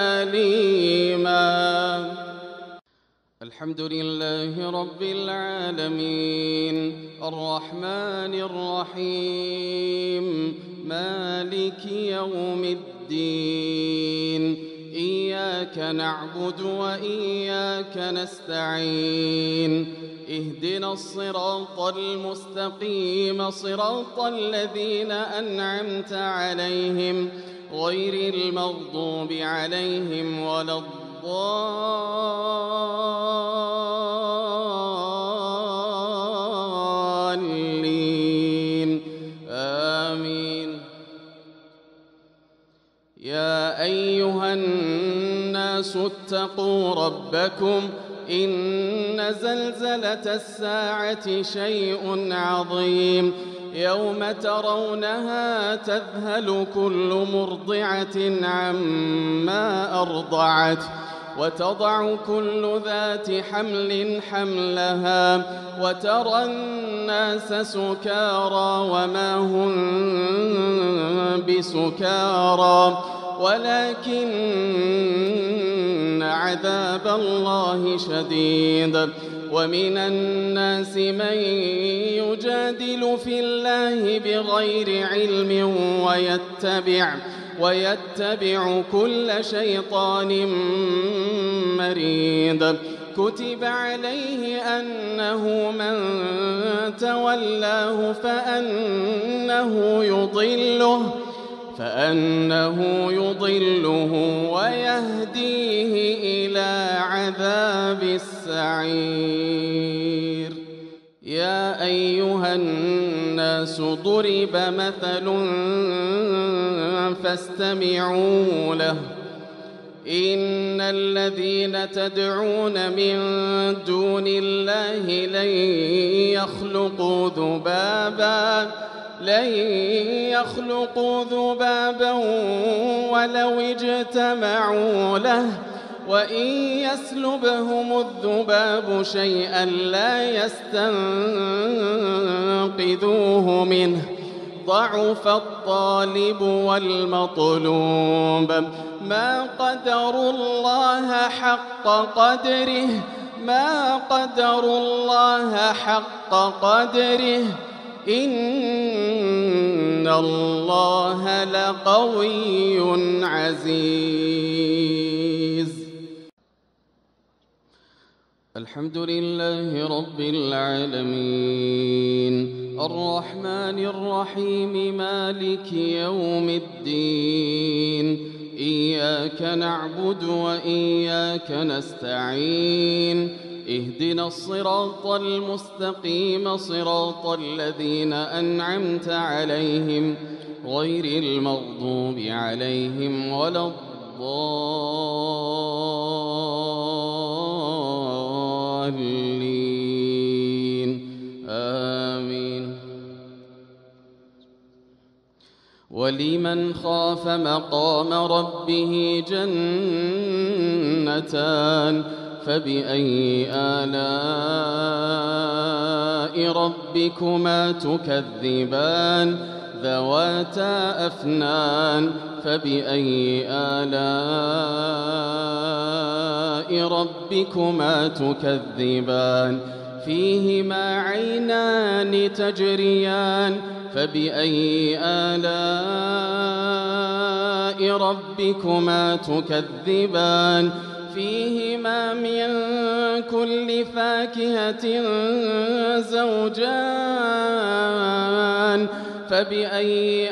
أليما الحمد لله رب العالمين الرحمن الرحيم مالك يوم الدين إياك نعبد وإياك نستعين اهدنا الصراط المستقيم صراط الذين أنعمت عليهم غير المغضوب عليهم ولا الضالين آمين يا أيها الناس اتقوا ربكم إن زلزلة الساعة شيء عظيم يوم ترونها تذهل كل مرضعة عما أرضعت وتضع كل ذات حمل حملها وترى الناس سكارى وما هم بسكارى ولكن عذاب الله شديد ومن الناس من يجادل في الله بغير علم ويتبع كل شيطان مريد كتب عليه أنه من تولاه فأنه يضله ويهديه إلى عذاب السعير يا أيها الناس الناس ضرب مثل فاستمعوا له إن الذين تدعون من دون الله لن يخلقوا ذبابا ولو اجتمعوا له وإن يسلبهم الذباب شيئا لا يستنقذوه منه ضعف الطالب والمطلوب ما قدروا الله حق قدره إن الله لقوي عزيز. الحمد لله رب العالمين الرحمن الرحيم مالك يوم الدين إياك نعبد وإياك نستعين اهدنا الصراط المستقيم صراط الذين أنعمت عليهم غير المغضوب عليهم ولا الضالين آمين. ولمن خاف مقام ربه جنتان فبأي آلاء ربكما تكذبان ذواتا أفنان فبأي آلاء ربكما تكذبان فيهما عينان تجريان فبأي آلاء ربكما تكذبان فيهما من كل فاكهة زوجان فبأي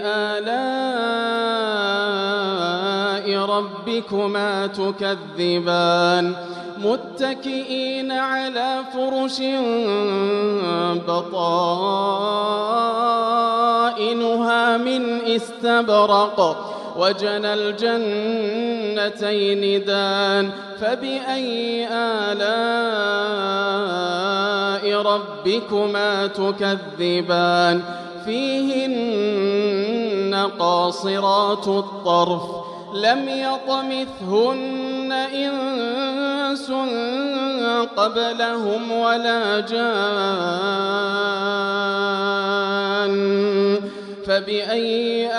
آلاء ربكما تكذبان متكئين على فرش بطائنها من استبرق وجنى الجنتين دان فبأي آلاء ربكما تكذبان فيهن قاصرات الطرف لم يطمثهن إنس قبلهم ولا جان فبأي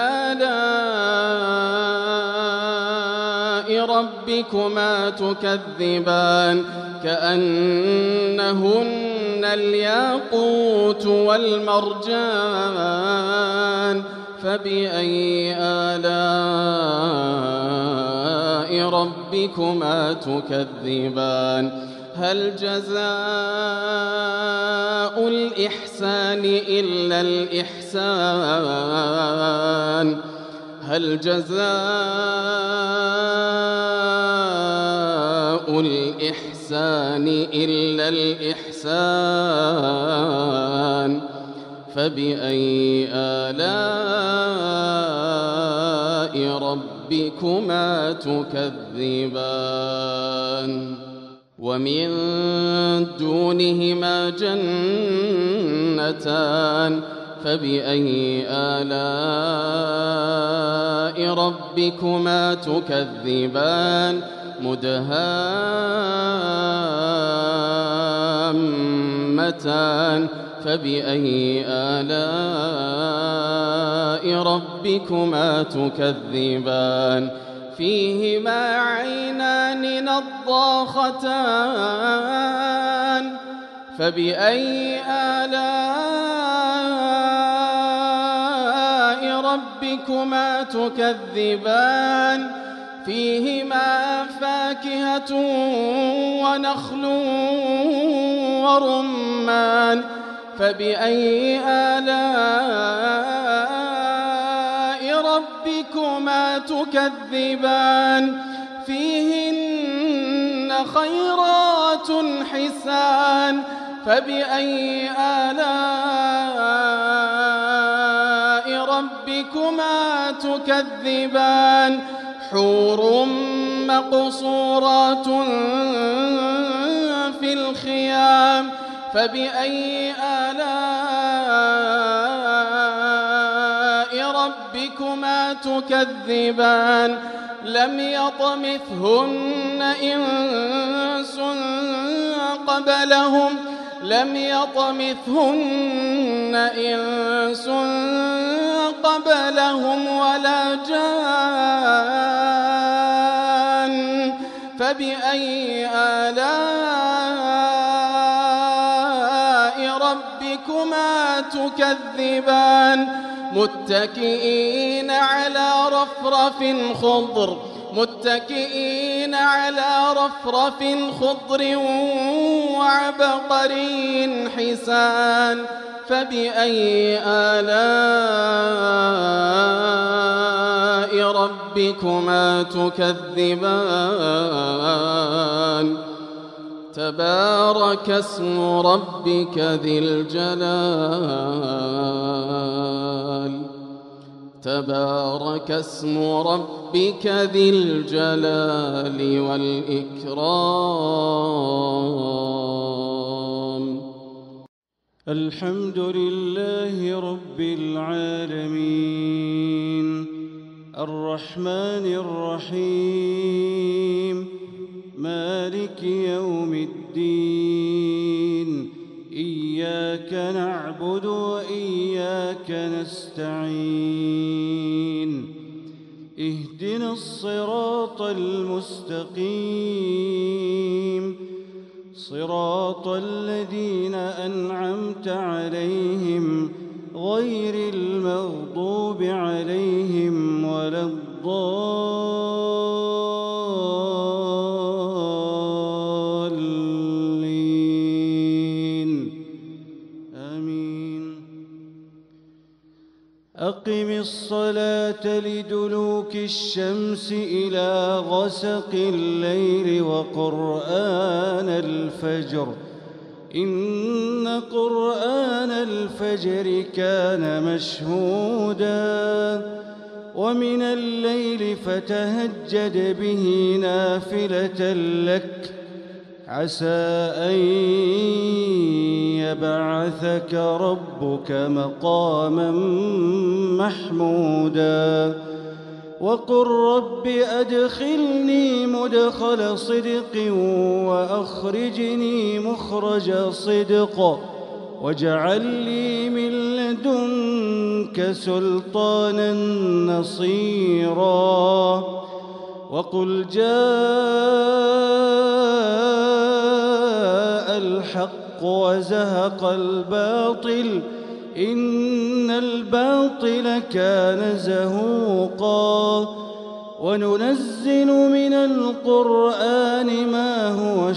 آلاء ربكما تكذبان كأنهن الياقوت والمرجان فبأي آلاء ربكما تكذبان هل جزاء الإحسان إلا الإحسان هل جزاء الإحسان إلا الإحسان فبأي آلاء ربكما تكذبان ومن دونهما جنتان فبأي آلاء ربكما تكذبان مدهامتان فبأي آلاء ربكما تكذبان فيهما عينان نضاختان فبأي آلاء ربكما تكذبان فيهما فاكهة ونخل ورمان فبأي آلاء ربكما تكذبان فيهن خيرات حسان فبأي آلاء ربكما تكذبان حور مقصورات في الخيام فبأي آلاء ربكما تكذبان لم يطمثهن إنس قبلهم ولا جان فبأي آلاء ربكما تكذبان متكئين على رفرف خضر وعبقري حسان فبأي آلاء ربكما تكذبان تبارك اسم ربك ذي الجلال والإكرام الحمد لله رب العالمين الرحمن الرحيم مالك يوم الدين إياك نعبد وإياك نستعين اهدنا الصراط المستقيم صراط الذين أنعمت عليهم غير المغضوب عليهم ولا الضالين آمين أقم الصلاة لدلوك الشمس إلى غسق الليل وقرآن الفجر إن قرآن الفجر كان مشهودا ومن الليل فتهجد به نافلة لك عسى أن يبعثك ربك مقاما محمودا وقل رب أدخلني مدخل صدق وأخرجني مخرج صدق واجعل لي من لدنك سلطانا نصيرا وقل جاء الحق وزهق الباطل إن الباطل كان زهوقا وننزل من القرآن ما هو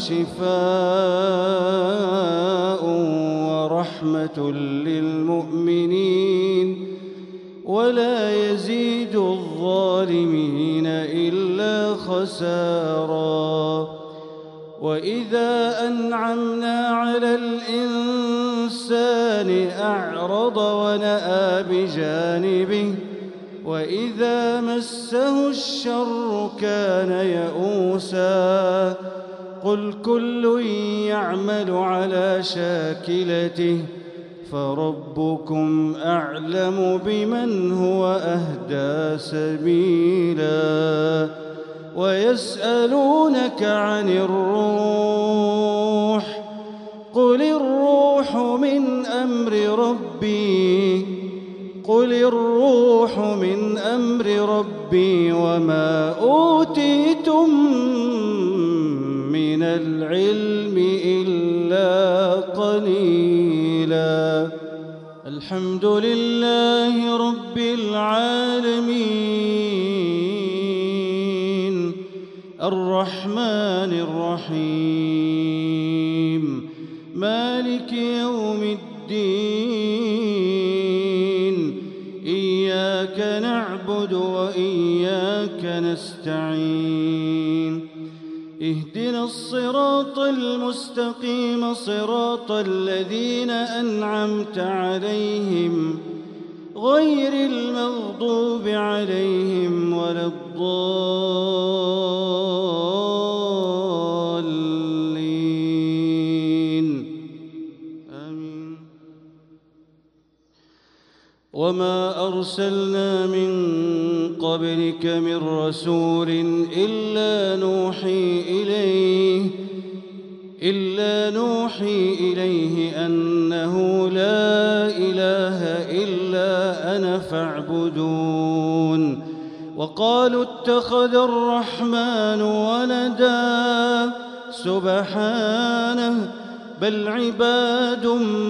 شفاء ورحمة للمؤمنين ولا يزيد الظالمين إلا خسارا وإذا أنعمنا على الإنسان أعرض ونأى بجانبه وإذا مسه الشر كان يئوسا قل كل يعمل على شاكلته فربكم أعلم بمن هو أهدى سبيلا ويسألونك عن الروح قل الروح من أمر ربي وما أوتيتم من العلم إلا قليلا الحمد لله رب العالمين الرحمن الرحيم مالك يوم الدين إياك نعبد وإياك نستعين اهدنا الصراط المستقيم صراط الذين أنعمت عليهم غير المغضوب عليهم ولا الضالين آمين. وما أرسلنا من قبلك من رسول إلا نوحي إليه أنه لا إله إلا أنا فاعبدون. وقالوا اتخذ الرحمن ولدا سبحانه بل عباد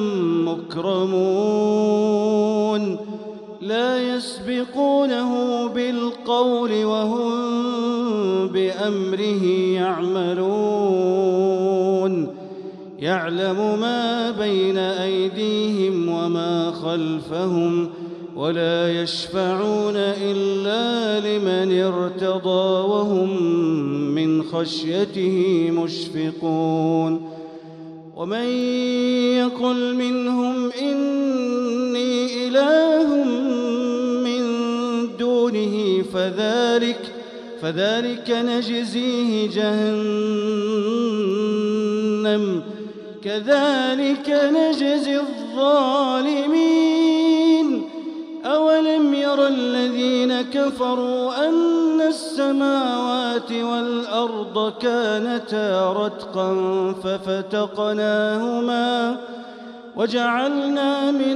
مكرمون لا يسبقونه بالقول وهم بأمره يعملون. يعلم ما بين أيديهم وما خلفهم ولا يشفعون إلا لمن ارتضى وهم من خشيته مشفقون. ومن يقل منهم إني إله من دونه فذلك نجزيه جهنم كذلك نجزي الظالمين. أولم ير الذين كفروا أن السماوات والأرض كانتا رتقا ففتقناهما وجعلنا من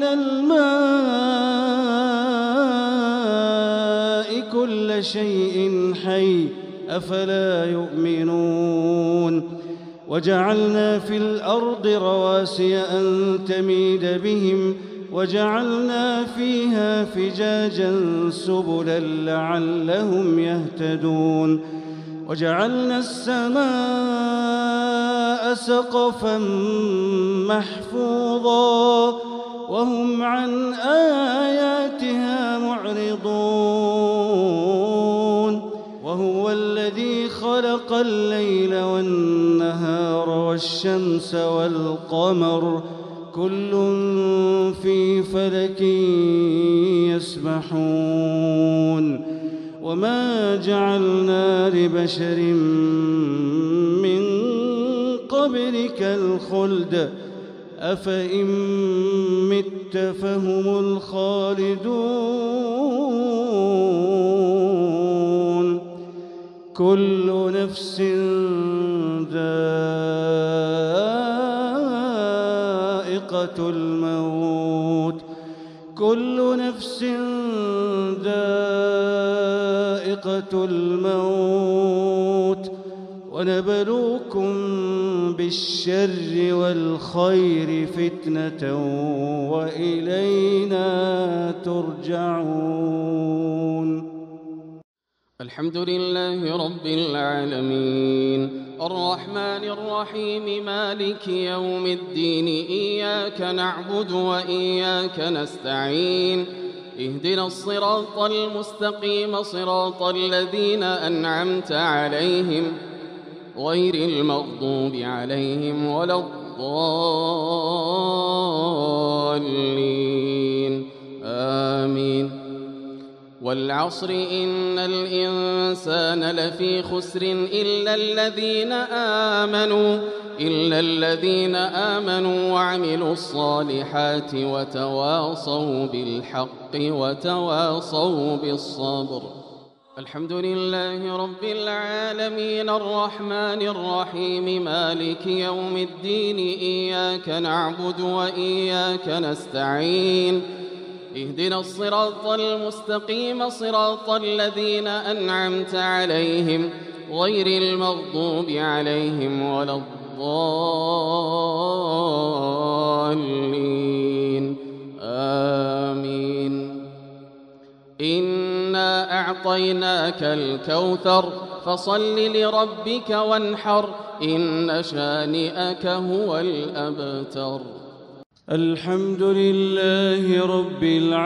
الماء كل شيء حي أفلا يؤمنون. وجعلنا في الأرض رواسي أن تميد بهم وجعلنا فيها فجاجا سبلا لعلهم يهتدون. وجعلنا السماء سقفا محفوظا وهم عن آياتها معرضون. وهو الذي خلق الليل والنهار والشمس والقمر كل في فلك يسبحون. وما جعلنا لبشر من قبلك الخلد أفإن مت فهم الخالدون. كل نفس ذائقة الموت كل نفس ذائقة الموت ونبلوكم بالشر والخير فتنة وإلينا ترجعون. الحمد لله رب العالمين الرحمن الرحيم مالك يوم الدين إياك نعبد وإياك نستعين اهدنا الصراط المستقيم صراط الذين أنعمت عليهم غير المغضوب عليهم ولا الضالين آمين. والعصر إن الإنسان لفي خسر إلا الذين آمنوا وعملوا الصالحات وتواصوا بالحق وتواصوا بالصبر. الحمد لله رب العالمين الرحمن الرحيم مالك يوم الدين إياك نعبد وإياك نستعين اهدنا الصراط المستقيم صراط الذين أنعمت عليهم غير المغضوب عليهم ولا الضالين آمين. إنا أعطيناك الكوثر فصل لربك وانحر إن شانئك هو الأبتر. الحمد لله رب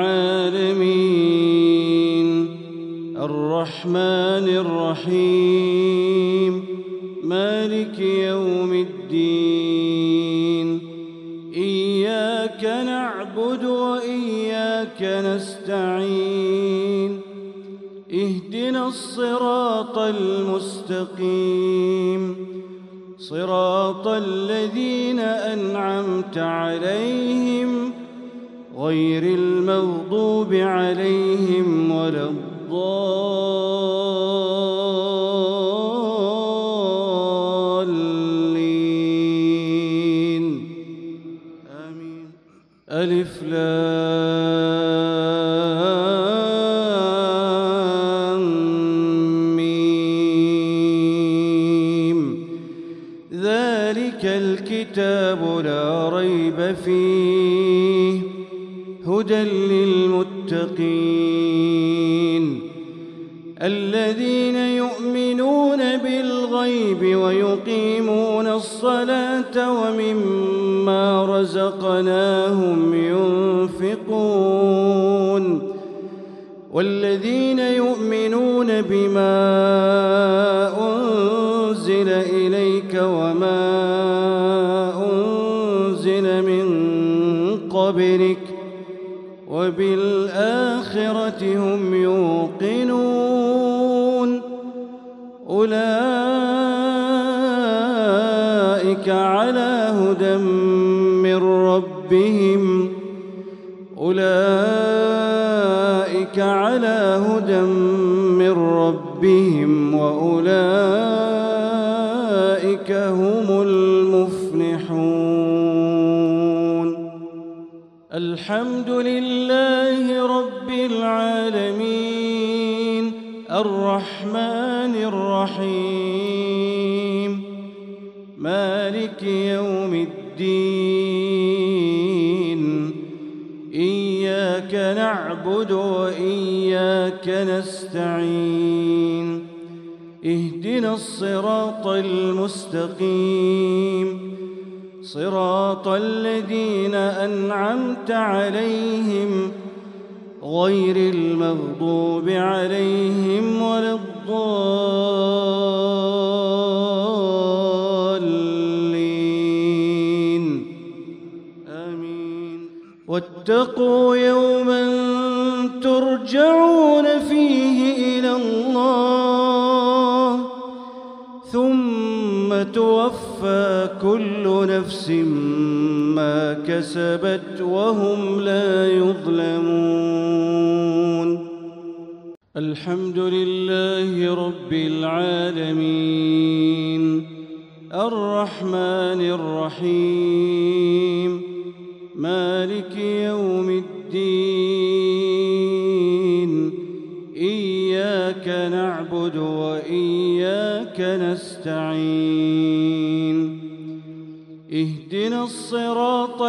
العالمين الرحمن الرحيم مالك يوم الدين إياك نعبد وإياك نستعين اهدنا الصراط المستقيم صراط الذين أنعمت عليهم غير المغضوب عليهم ولا الضالين آمين. ألف لام ميم ذلك الكتاب لا ريب فيه هدى للمتقين الذين يؤمنون بالغيب ويقيمون الصلاة ومما رزقناهم ينفقون والذين يؤمنون بما أنزل إليك وما أنزل من قبلك وبالآخرة هم يوقنون أولئك على هدى من ربهم وأولئك هم المفلحون. الحمد لله رب العالمين الرحمن الرحيم مالك يوم الدين إياك نعبد وإياك نستعين اهدنا الصراط المستقيم صراط الذين أنعمت عليهم غير المغضوب عليهم ولا الضالين آمين. واتقوا يوما ترجعون فيه إلى الله ثم توفى كل نفس ما كسبت وهم لا يظلمون. الحمد لله رب العالمين الرحمن الرحيم مالك يوم الدين إياك نعبد وإياك نستعين اهدنا الصراط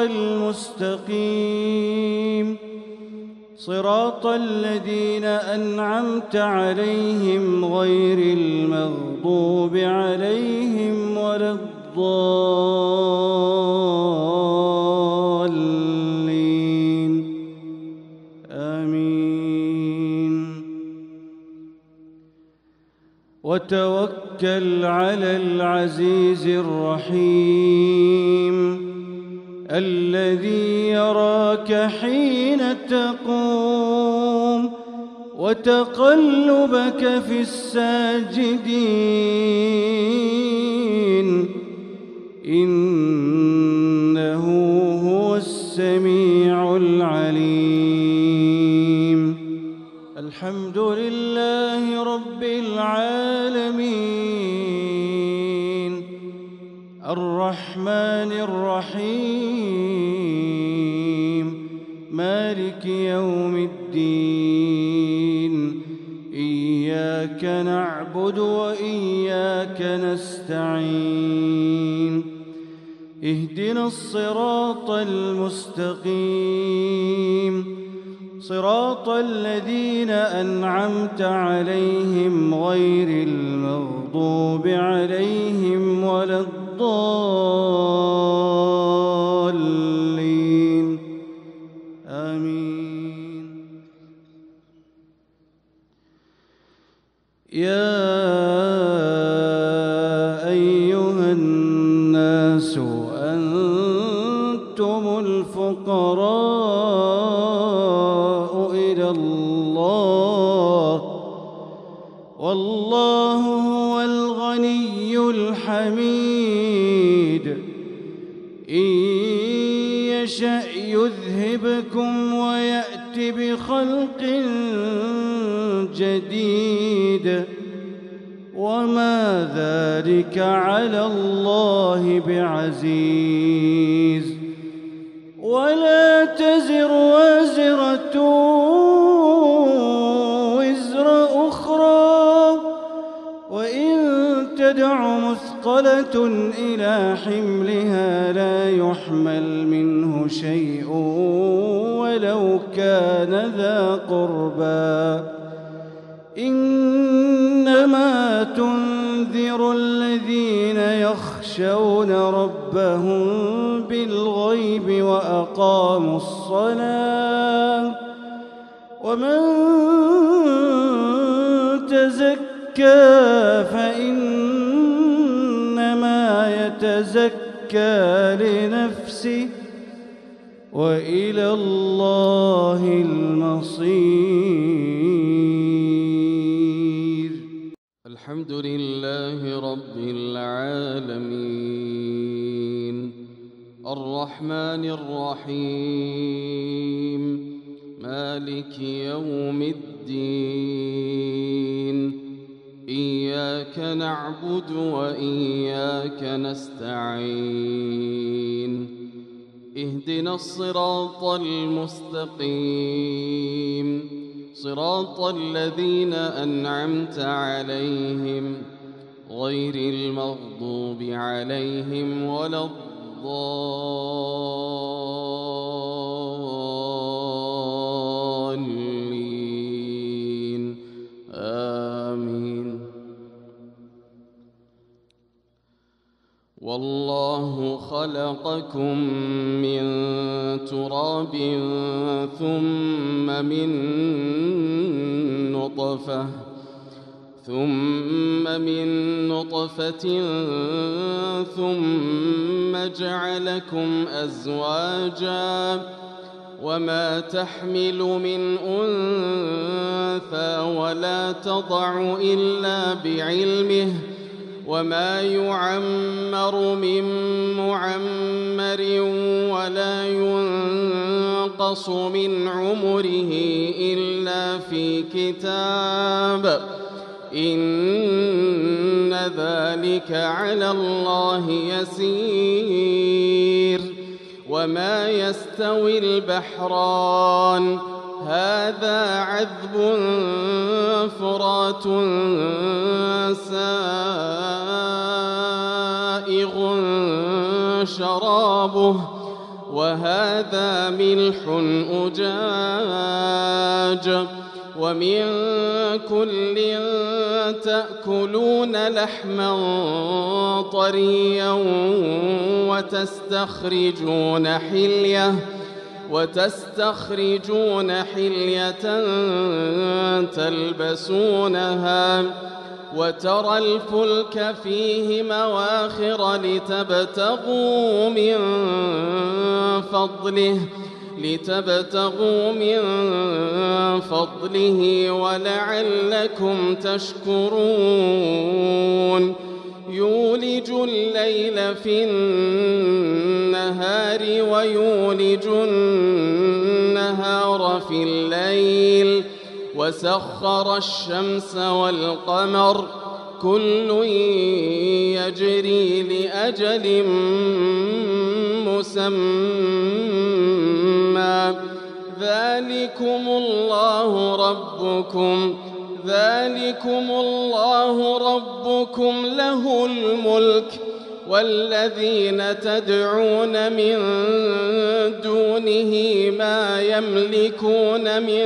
المستقيم صراط الذين أنعمت عليهم غير المغضوب عليهم ولا الضالين آمين. وتوكل على العزيز الرحيم الذي يراك حين تقوم وتقلبك في الساجدين إنه هو السميع العليم. الحمد لله رب العالمين الرحمن الرحيم مالك يوم الدين إياك نعبد وإياك نستعين اهدنا الصراط المستقيم صراط الذين أنعمت عليهم غير المغضوب عليهم ولا الضالين آمين. يا أيها الناس أنتم الفقراء إلى الله الحميد إن يشأ يذهبكم ويأت بخلق جديد وما ذلك على الله بعزيز ولا تزر وازرة وزر أخرى وإن تدع مثقلة إلى حملها لا يحمل منه شيء ولو كان ذا قربى إنما تنذر الذين يخشون ربهم بالغيب وأقاموا الصلاة ومن تزكى فإنما يتزكى لنفسه وإلى الله المصير. الحمد لله رب العالمين الرحمن الرحيم مالك يوم الدين إياك نعبد وإياك نستعين اهدنا الصراط المستقيم صراط الذين أنعمت عليهم غير المغضوب عليهم ولا الضالين آمين. والله خلقكم من تراب ثم من نطفة ثم جعلكم أزواجا وما تحمل من أنثى ولا تضع إلا بعلمه وما يعمر من معمر ولا ينقص من عمره إلا في كتاب إن ذلك على الله يسير. وما يستوي البحران هذا عذب فرات سائغ شرابه وهذا ملح أجاج ومن كل تأكلون لحما طريا وتستخرجون حلية تلبسونها وترى الفلك فيه مواخر لتبتغوا من فضله ولعلكم تشكرون. يولج الليل في النهار ويولج النهار في الليل وسخر الشمس والقمر كل يجري لأجل مسمى ذلكم الله ربكم له الملك والذين تدعون من دونه ما يملكون من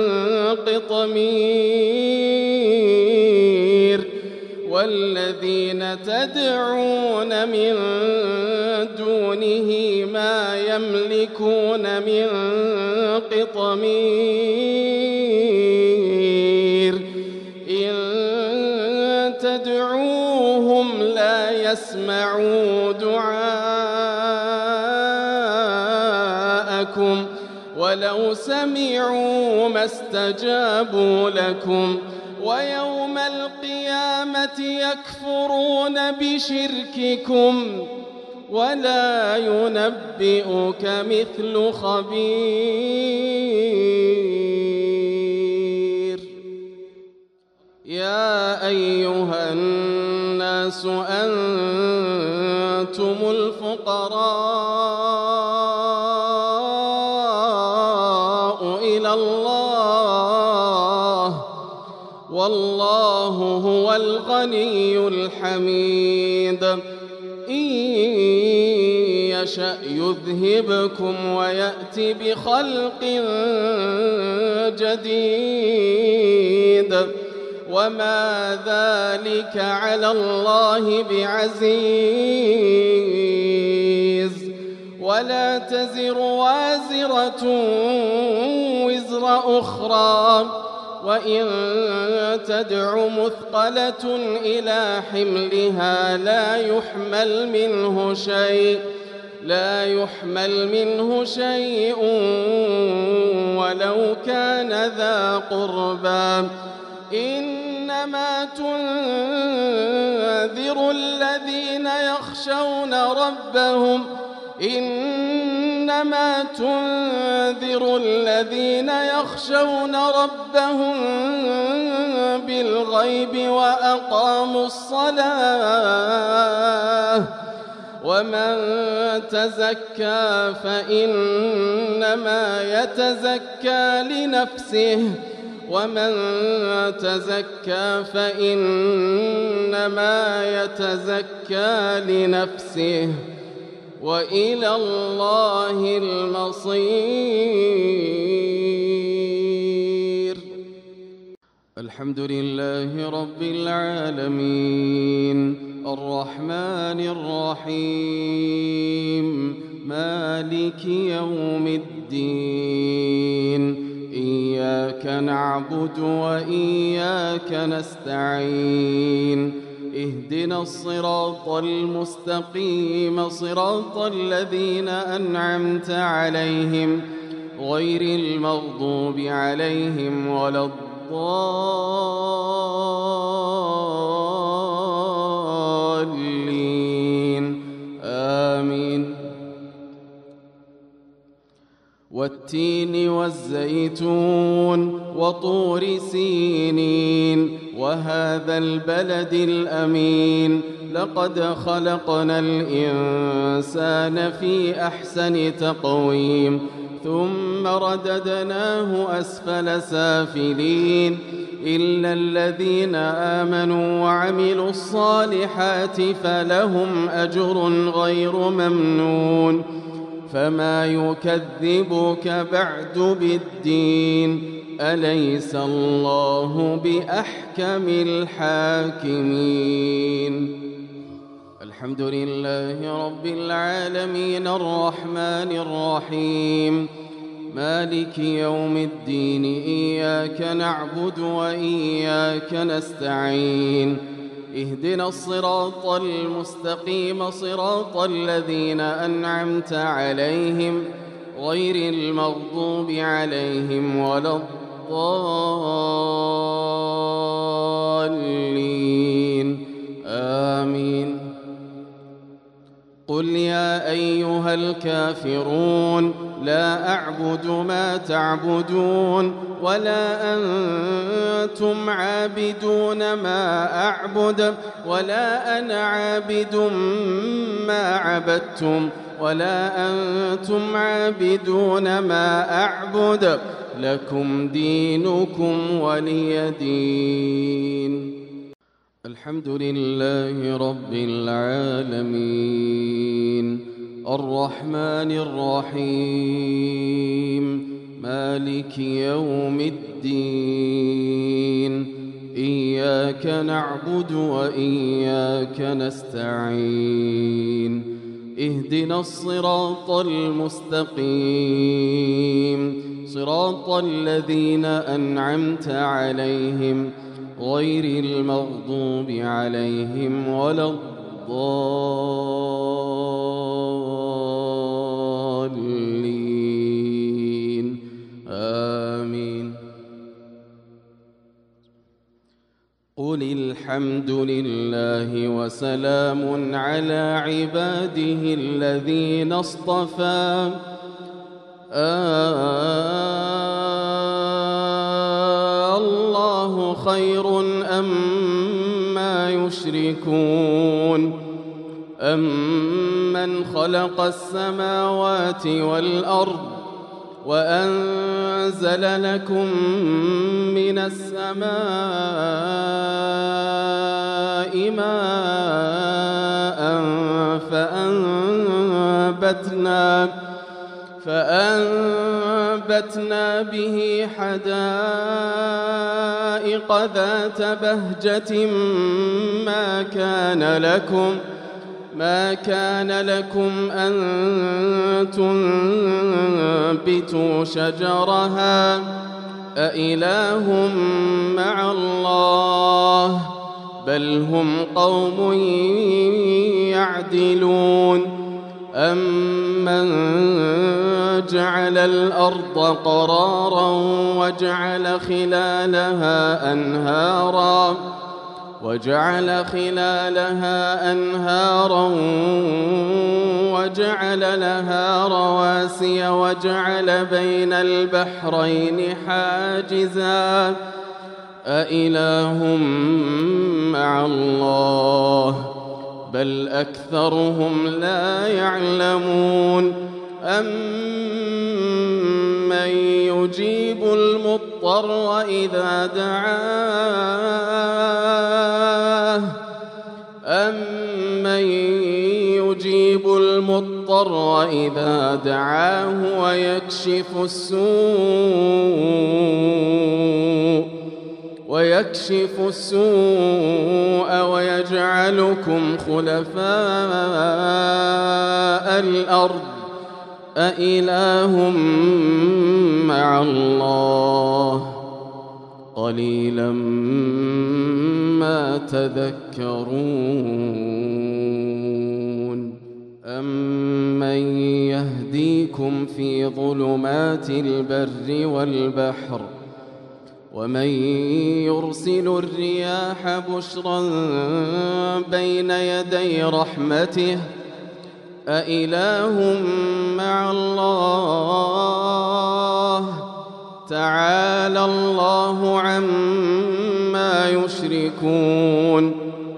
قطمير إن تدعوهم لا يسمعوا دعاءكم ولو سمعوا ما استجابوا لكم ويوم القيامة يكفرون بشرككم ولا ينبئك مثل خبير. يا أيها الناس أنتم الفقراء إلى الله والله هو الغني الحميد. إن يشأ يذهبكم ويأتي بخلق جديد وما ذلك على الله بعزيز. ولا تزر وازرة وزر أخرى وإن تدع مثقلة إلى حملها لا يحمل منه شيء ولو كان ذا قربى. إنما تنذر الذين يخشون ربهم بالغيب وأقاموا الصلاة. ومن تزكى فإنما يتزكى لنفسه ومن تزكى فإنما يتزكى لنفسه وإلى الله المصير. الحمد لله رب العالمين الرحمن الرحيم مالك يوم الدين. إياك نعبد وإياك نستعين. اهدنا الصراط المستقيم صراط الذين أنعمت عليهم غير المغضوب عليهم ولا الضالين آمين. والتين والزيتون وطور سينين وهذا البلد الأمين. لقد خلقنا الإنسان في أحسن تقويم ثم رددناه أسفل سافلين إلا الذين آمنوا وعملوا الصالحات فلهم أجر غير ممنون. فما يكذبك بعد بالدين أليس الله بأحكم الحاكمين. الحمد لله رب العالمين الرحمن الرحيم مالك يوم الدين. إياك نعبد وإياك نستعين. اهدنا الصراط المستقيم صراط الذين أنعمت عليهم غير المغضوب عليهم ولا الضالين آمين. قل يا أيها الكافرون لا أعبد ما تعبدون ولا أنتم عابدون ما أعبد ولا أنا عابد ما عبدتم ولا أنتم عابدون ما أعبد لكم دينكم ولي دين. الحمد لله رب العالمين الرحمن الرحيم مالك يوم الدين. إياك نعبد وإياك نستعين. اهدنا الصراط المستقيم صراط الذين أنعمت عليهم غير المغضوب عليهم ولا الضالين آمين. الحمد لله وسلام على عباده الذين اصطفى الله خير أما يشركون أمن خلق السماوات والأرض وأنزل لكم من السماء ماء فأنبتنا به حدائق ذات بهجة ما كان لكم أن تنبتوا شجرها أإله مع الله بل هم قوم يعدلون أمن جعل الأرض قرارا وجعل خلالها أنهارا وجعل لها رواسي وجعل بين البحرين حاجزا أإله مع الله بل أكثرهم لا يعلمون أمن يجيب المضطر إذا دعاه ويكشف السوء ويجعلكم خلفاء الأرض أإله مع الله قليلا ما تذكرون أمن يهديكم في ظلمات البر والبحر ومن يرسل الرياح بشرا بين يدي رحمته أإله مع الله تعالى الله عما يشركون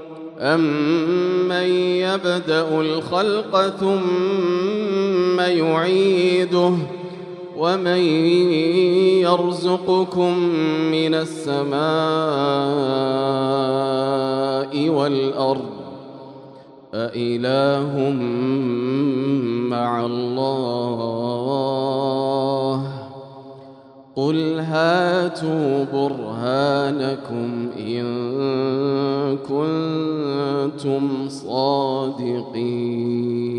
أمن يبدأ الخلق ثم يعيده ومن يرزقكم من السماء والأرض أإله مع الله قل هاتوا برهانكم إن كنتم صادقين